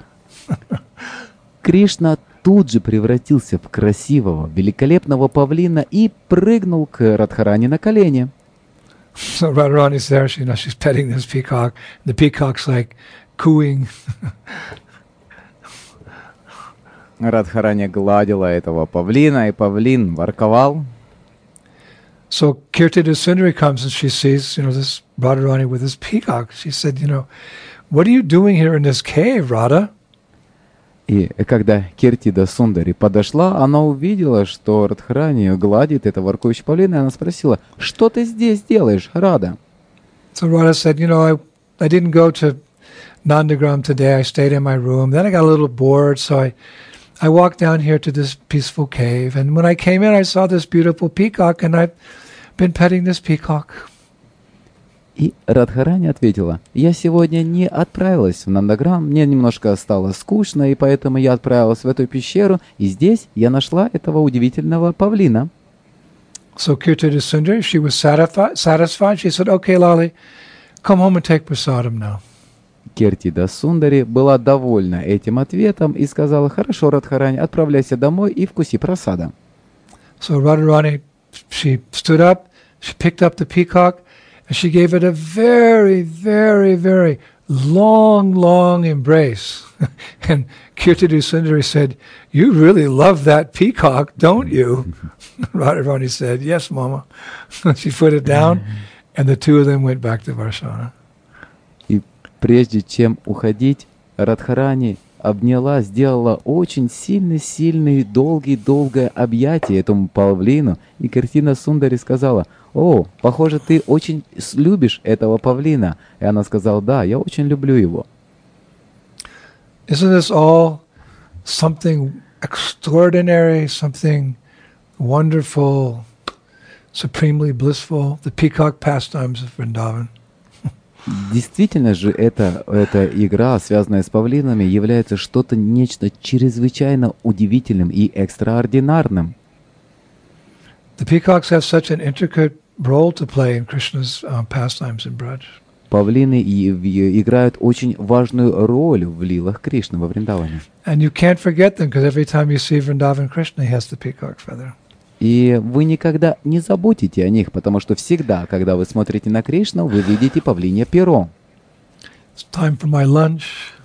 Кришна тут же превратился в красивого, великолепного павлина и прыгнул к Радхарани на колени. So Radharani's there, she, you know, she's petting this peacock. The peacock's like cooing. Радхарани гладила этого павлина, и павлин ворковал. So Kirtida Sundari comes and she sees, you know, this Radharani with this peacock. She said, you know, what are you doing here in this cave, Radha? И когда Киртида Сундари подошла, она увидела, что Радхарани гладит это воркующее павлина, и она спросила, что ты здесь делаешь, Рада? So Radha said, you know, I, I didn't go to Nandagram today. I stayed in my room. Then I got a little bored, so I, I walked down here to this peaceful cave. And when I came in, I saw this beautiful peacock, and I've been petting this peacock. И Радхарани ответила, я сегодня не отправилась в Нандаграм, мне немножко стало скучно, и поэтому я отправилась в эту пещеру, и здесь я нашла этого удивительного павлина. So Kirtida Sundari, she was satisfied, satisfied. She said, okay, Lali, come home and take prasadam now. Киртида Сундари была довольна этим ответом и сказала, хорошо, Радхарани, отправляйся домой и вкуси прасада. So Radharani, she stood up, she picked up the peacock, and she gave it a very, very, very long, long embrace. And Kirtida Sundari said, you really love that peacock, don't you? Radharani said, yes, Mama. She put it down, and the two of them went back to Varshana. И прежде чем уходить, Радхарани обняла, сделала очень сильный-сильный, долгий-долгое объятие этому павлину, и Киртида Сундари сказала, «О, похоже, ты очень любишь этого павлина». И она сказала, «Да, я очень люблю его». Isn't this all something extraordinary, something wonderful, supremely blissful, the peacock pastimes of Vrindavan? Действительно же, эта, эта игра, связанная с павлинами, является что-то, нечто чрезвычайно удивительным и экстраординарным. The peacocks have such an intricate role to play in Krishna's uh, pastimes in Braj. Павлины и, и, играют очень важную роль в лилах Кришны во Вриндаване. And you can't forget them, because every time you see Vrindavan Krishna, he has the peacock feather. И вы никогда не забудете о них, потому что всегда, когда вы смотрите на Кришну, вы видите павлинье перо. It's time for my lunch.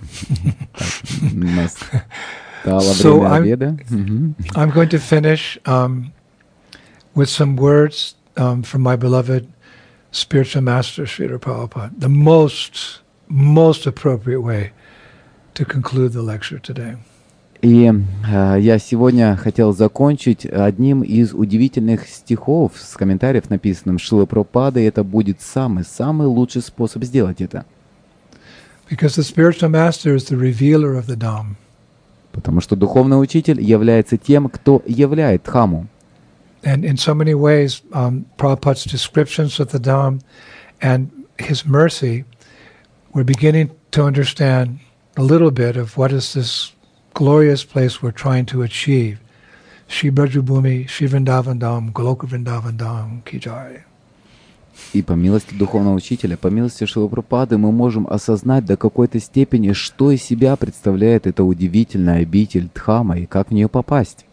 Настало So время I'm, обеда. I'm going to finish um, with some words um, from my beloved spiritual master, Srila Prabhupada. The most, most appropriate way to conclude the lecture today. И э, я сегодня хотел закончить одним из удивительных стихов с комментариев, написанным Шрилой Прабхупадой. Это будет самый-самый лучший способ сделать это. Because the spiritual master is the revealer of the Dham. Потому что духовный учитель является тем, кто являет Дхаму. And in so many ways, um, Prabhupada's descriptions of the Dham and his mercy, we're beginning to understand a little bit of what is this glorious place we're trying to achieve. Shri Brajabhumi, Shri Vrindavan Dham, Goloka Vrindavan Dham, Ki Jai. И по милости духовного учителя, по милости Шрилы Прабхупады, мы можем осознать до какой-то степени, что из себя представляет эта удивительная обитель Дхама и как в нее попасть.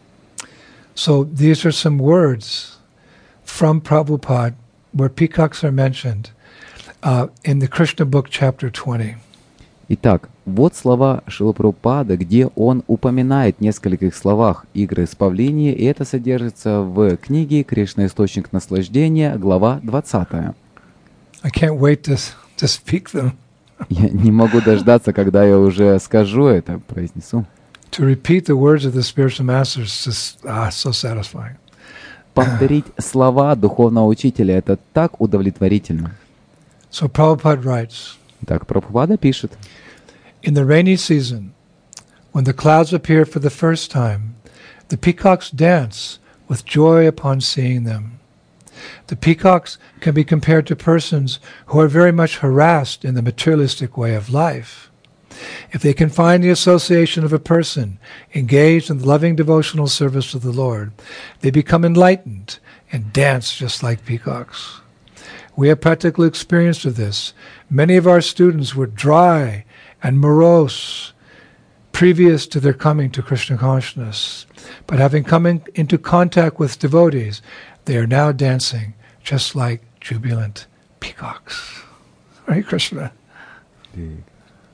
So these are some words from Prabhupada where peacocks are mentioned uh, in the Krishna book, chapter twenty. Итак, вот слова Шрилы Прабхупады, где он упоминает в нескольких словах игры с павлиньей, и это содержится в книге «Кришна. Источник наслаждения», глава двадцатая. I can't wait to, to speak them. Я не могу дождаться, когда я уже скажу это, произнесу. To repeat the words of the spiritual masters is just ah, so satisfying. Повторить слова духовного учителя — это так удовлетворительно. So Prabhupada writes, Так, Прабхупада пишет. in the rainy season, when the clouds appear for the first time, the peacocks dance with joy upon seeing them. The peacocks can be compared to persons who are very much harassed in the materialistic way of life. If they can find the association of a person engaged in the loving devotional service of the Lord, they become enlightened and dance just like peacocks. We have practical experience of this. Many of our students were dry and morose previous to their coming to Krishna consciousness, but having come in, into contact with devotees, they are now dancing just like jubilant peacocks. Hare Krishna.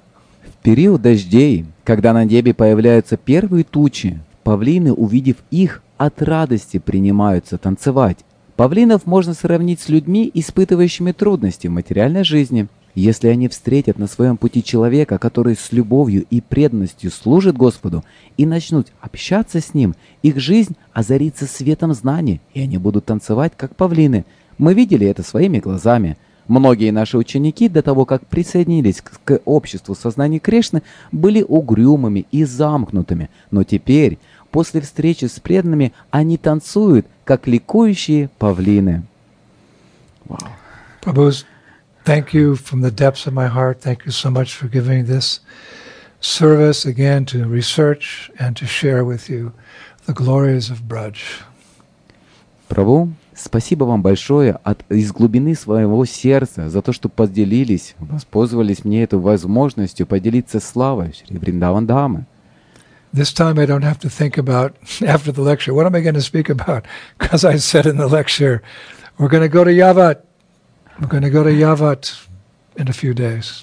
В период дождей, когда на небе появляются первые тучи, павлины, увидев их, от радости принимаются танцевать. Павлинов можно сравнить с людьми, испытывающими трудности в материальной жизни. Если они встретят на своем пути человека, который с любовью и преданностью служит Господу, и начнут общаться с ним, их жизнь озарится светом знаний, и они будут танцевать, как павлины. Мы видели это своими глазами. Многие наши ученики, до того, как присоединились к, к обществу сознания Кришны, были угрюмыми и замкнутыми. Но теперь, после встречи с преданными, они танцуют, как ликующие павлины. Wow. Prabhu, thank you from the depths of my heart. Thank you so much for giving this service again to research and to share with you the glories of Braj. Прабху, спасибо вам большое от, из глубины своего сердца за то, что поделились, воспользовались мне этой возможностью поделиться славой Шри Вриндаван Дхамы. This time I don't have to think about, after the lecture, what am I going to speak about? Because I said in the lecture, we're going to go to Yavat. We're going to go to Yavat in a few days.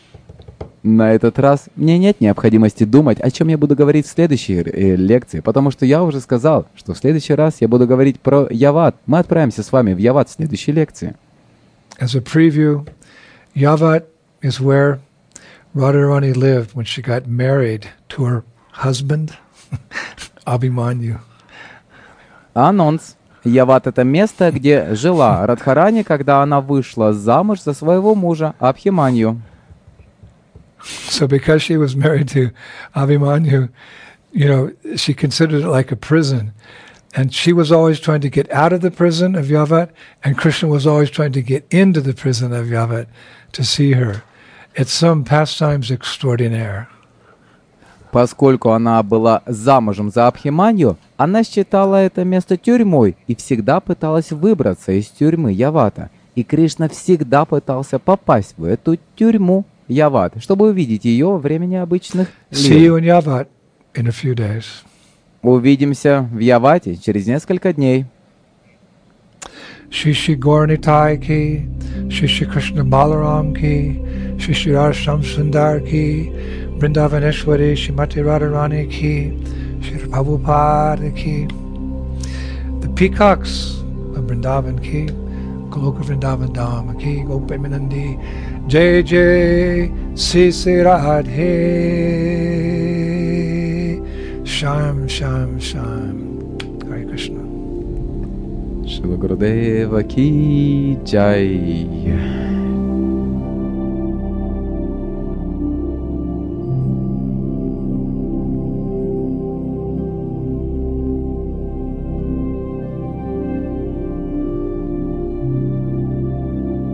На этот раз мне нет необходимости думать, о чем я буду говорить в следующей э, лекции, потому что я уже сказал, что в следующий раз я буду говорить про Яват. Мы отправимся с вами в Яват в следующей лекции. As a preview, Yavat is where Radharani lived when she got married to her husband, Abhimanyu. Анонс. Яват — это место, где жила Радхарани, когда она вышла замуж за своего мужа Абхиманью. So because she was married to Abhimanyu, you know, she considered it like a prison. And she was always trying to get out of the prison of Yavat, and Krishna was always trying to get into the prison of Yavat to see her. It's some pastimes extraordinaire. Поскольку она была замужем за Абхиманью, она считала это место тюрьмой и всегда пыталась выбраться из тюрьмы Явата. И Кришна всегда пытался попасть в эту тюрьму Яват, чтобы увидеть ее во время необычных See лет. you in Yavat in a few days. Увидимся в Явате через несколько дней. Shri Shri Gauranitai ki, Shri Shri Krishna Balaram ki, Shri Shri Radha Sundar ki, Vrindavaneshwari Shrimati Radharani ki, Shri Prabhupada ki, the peacocks of Vrindavan ki, Goloka Vrindavan Dham ki, Gopemanandi, Jai Jai Sisi Radhe, Sham Sham Sham, Hare Krishna. Шила Гурудева ки джай.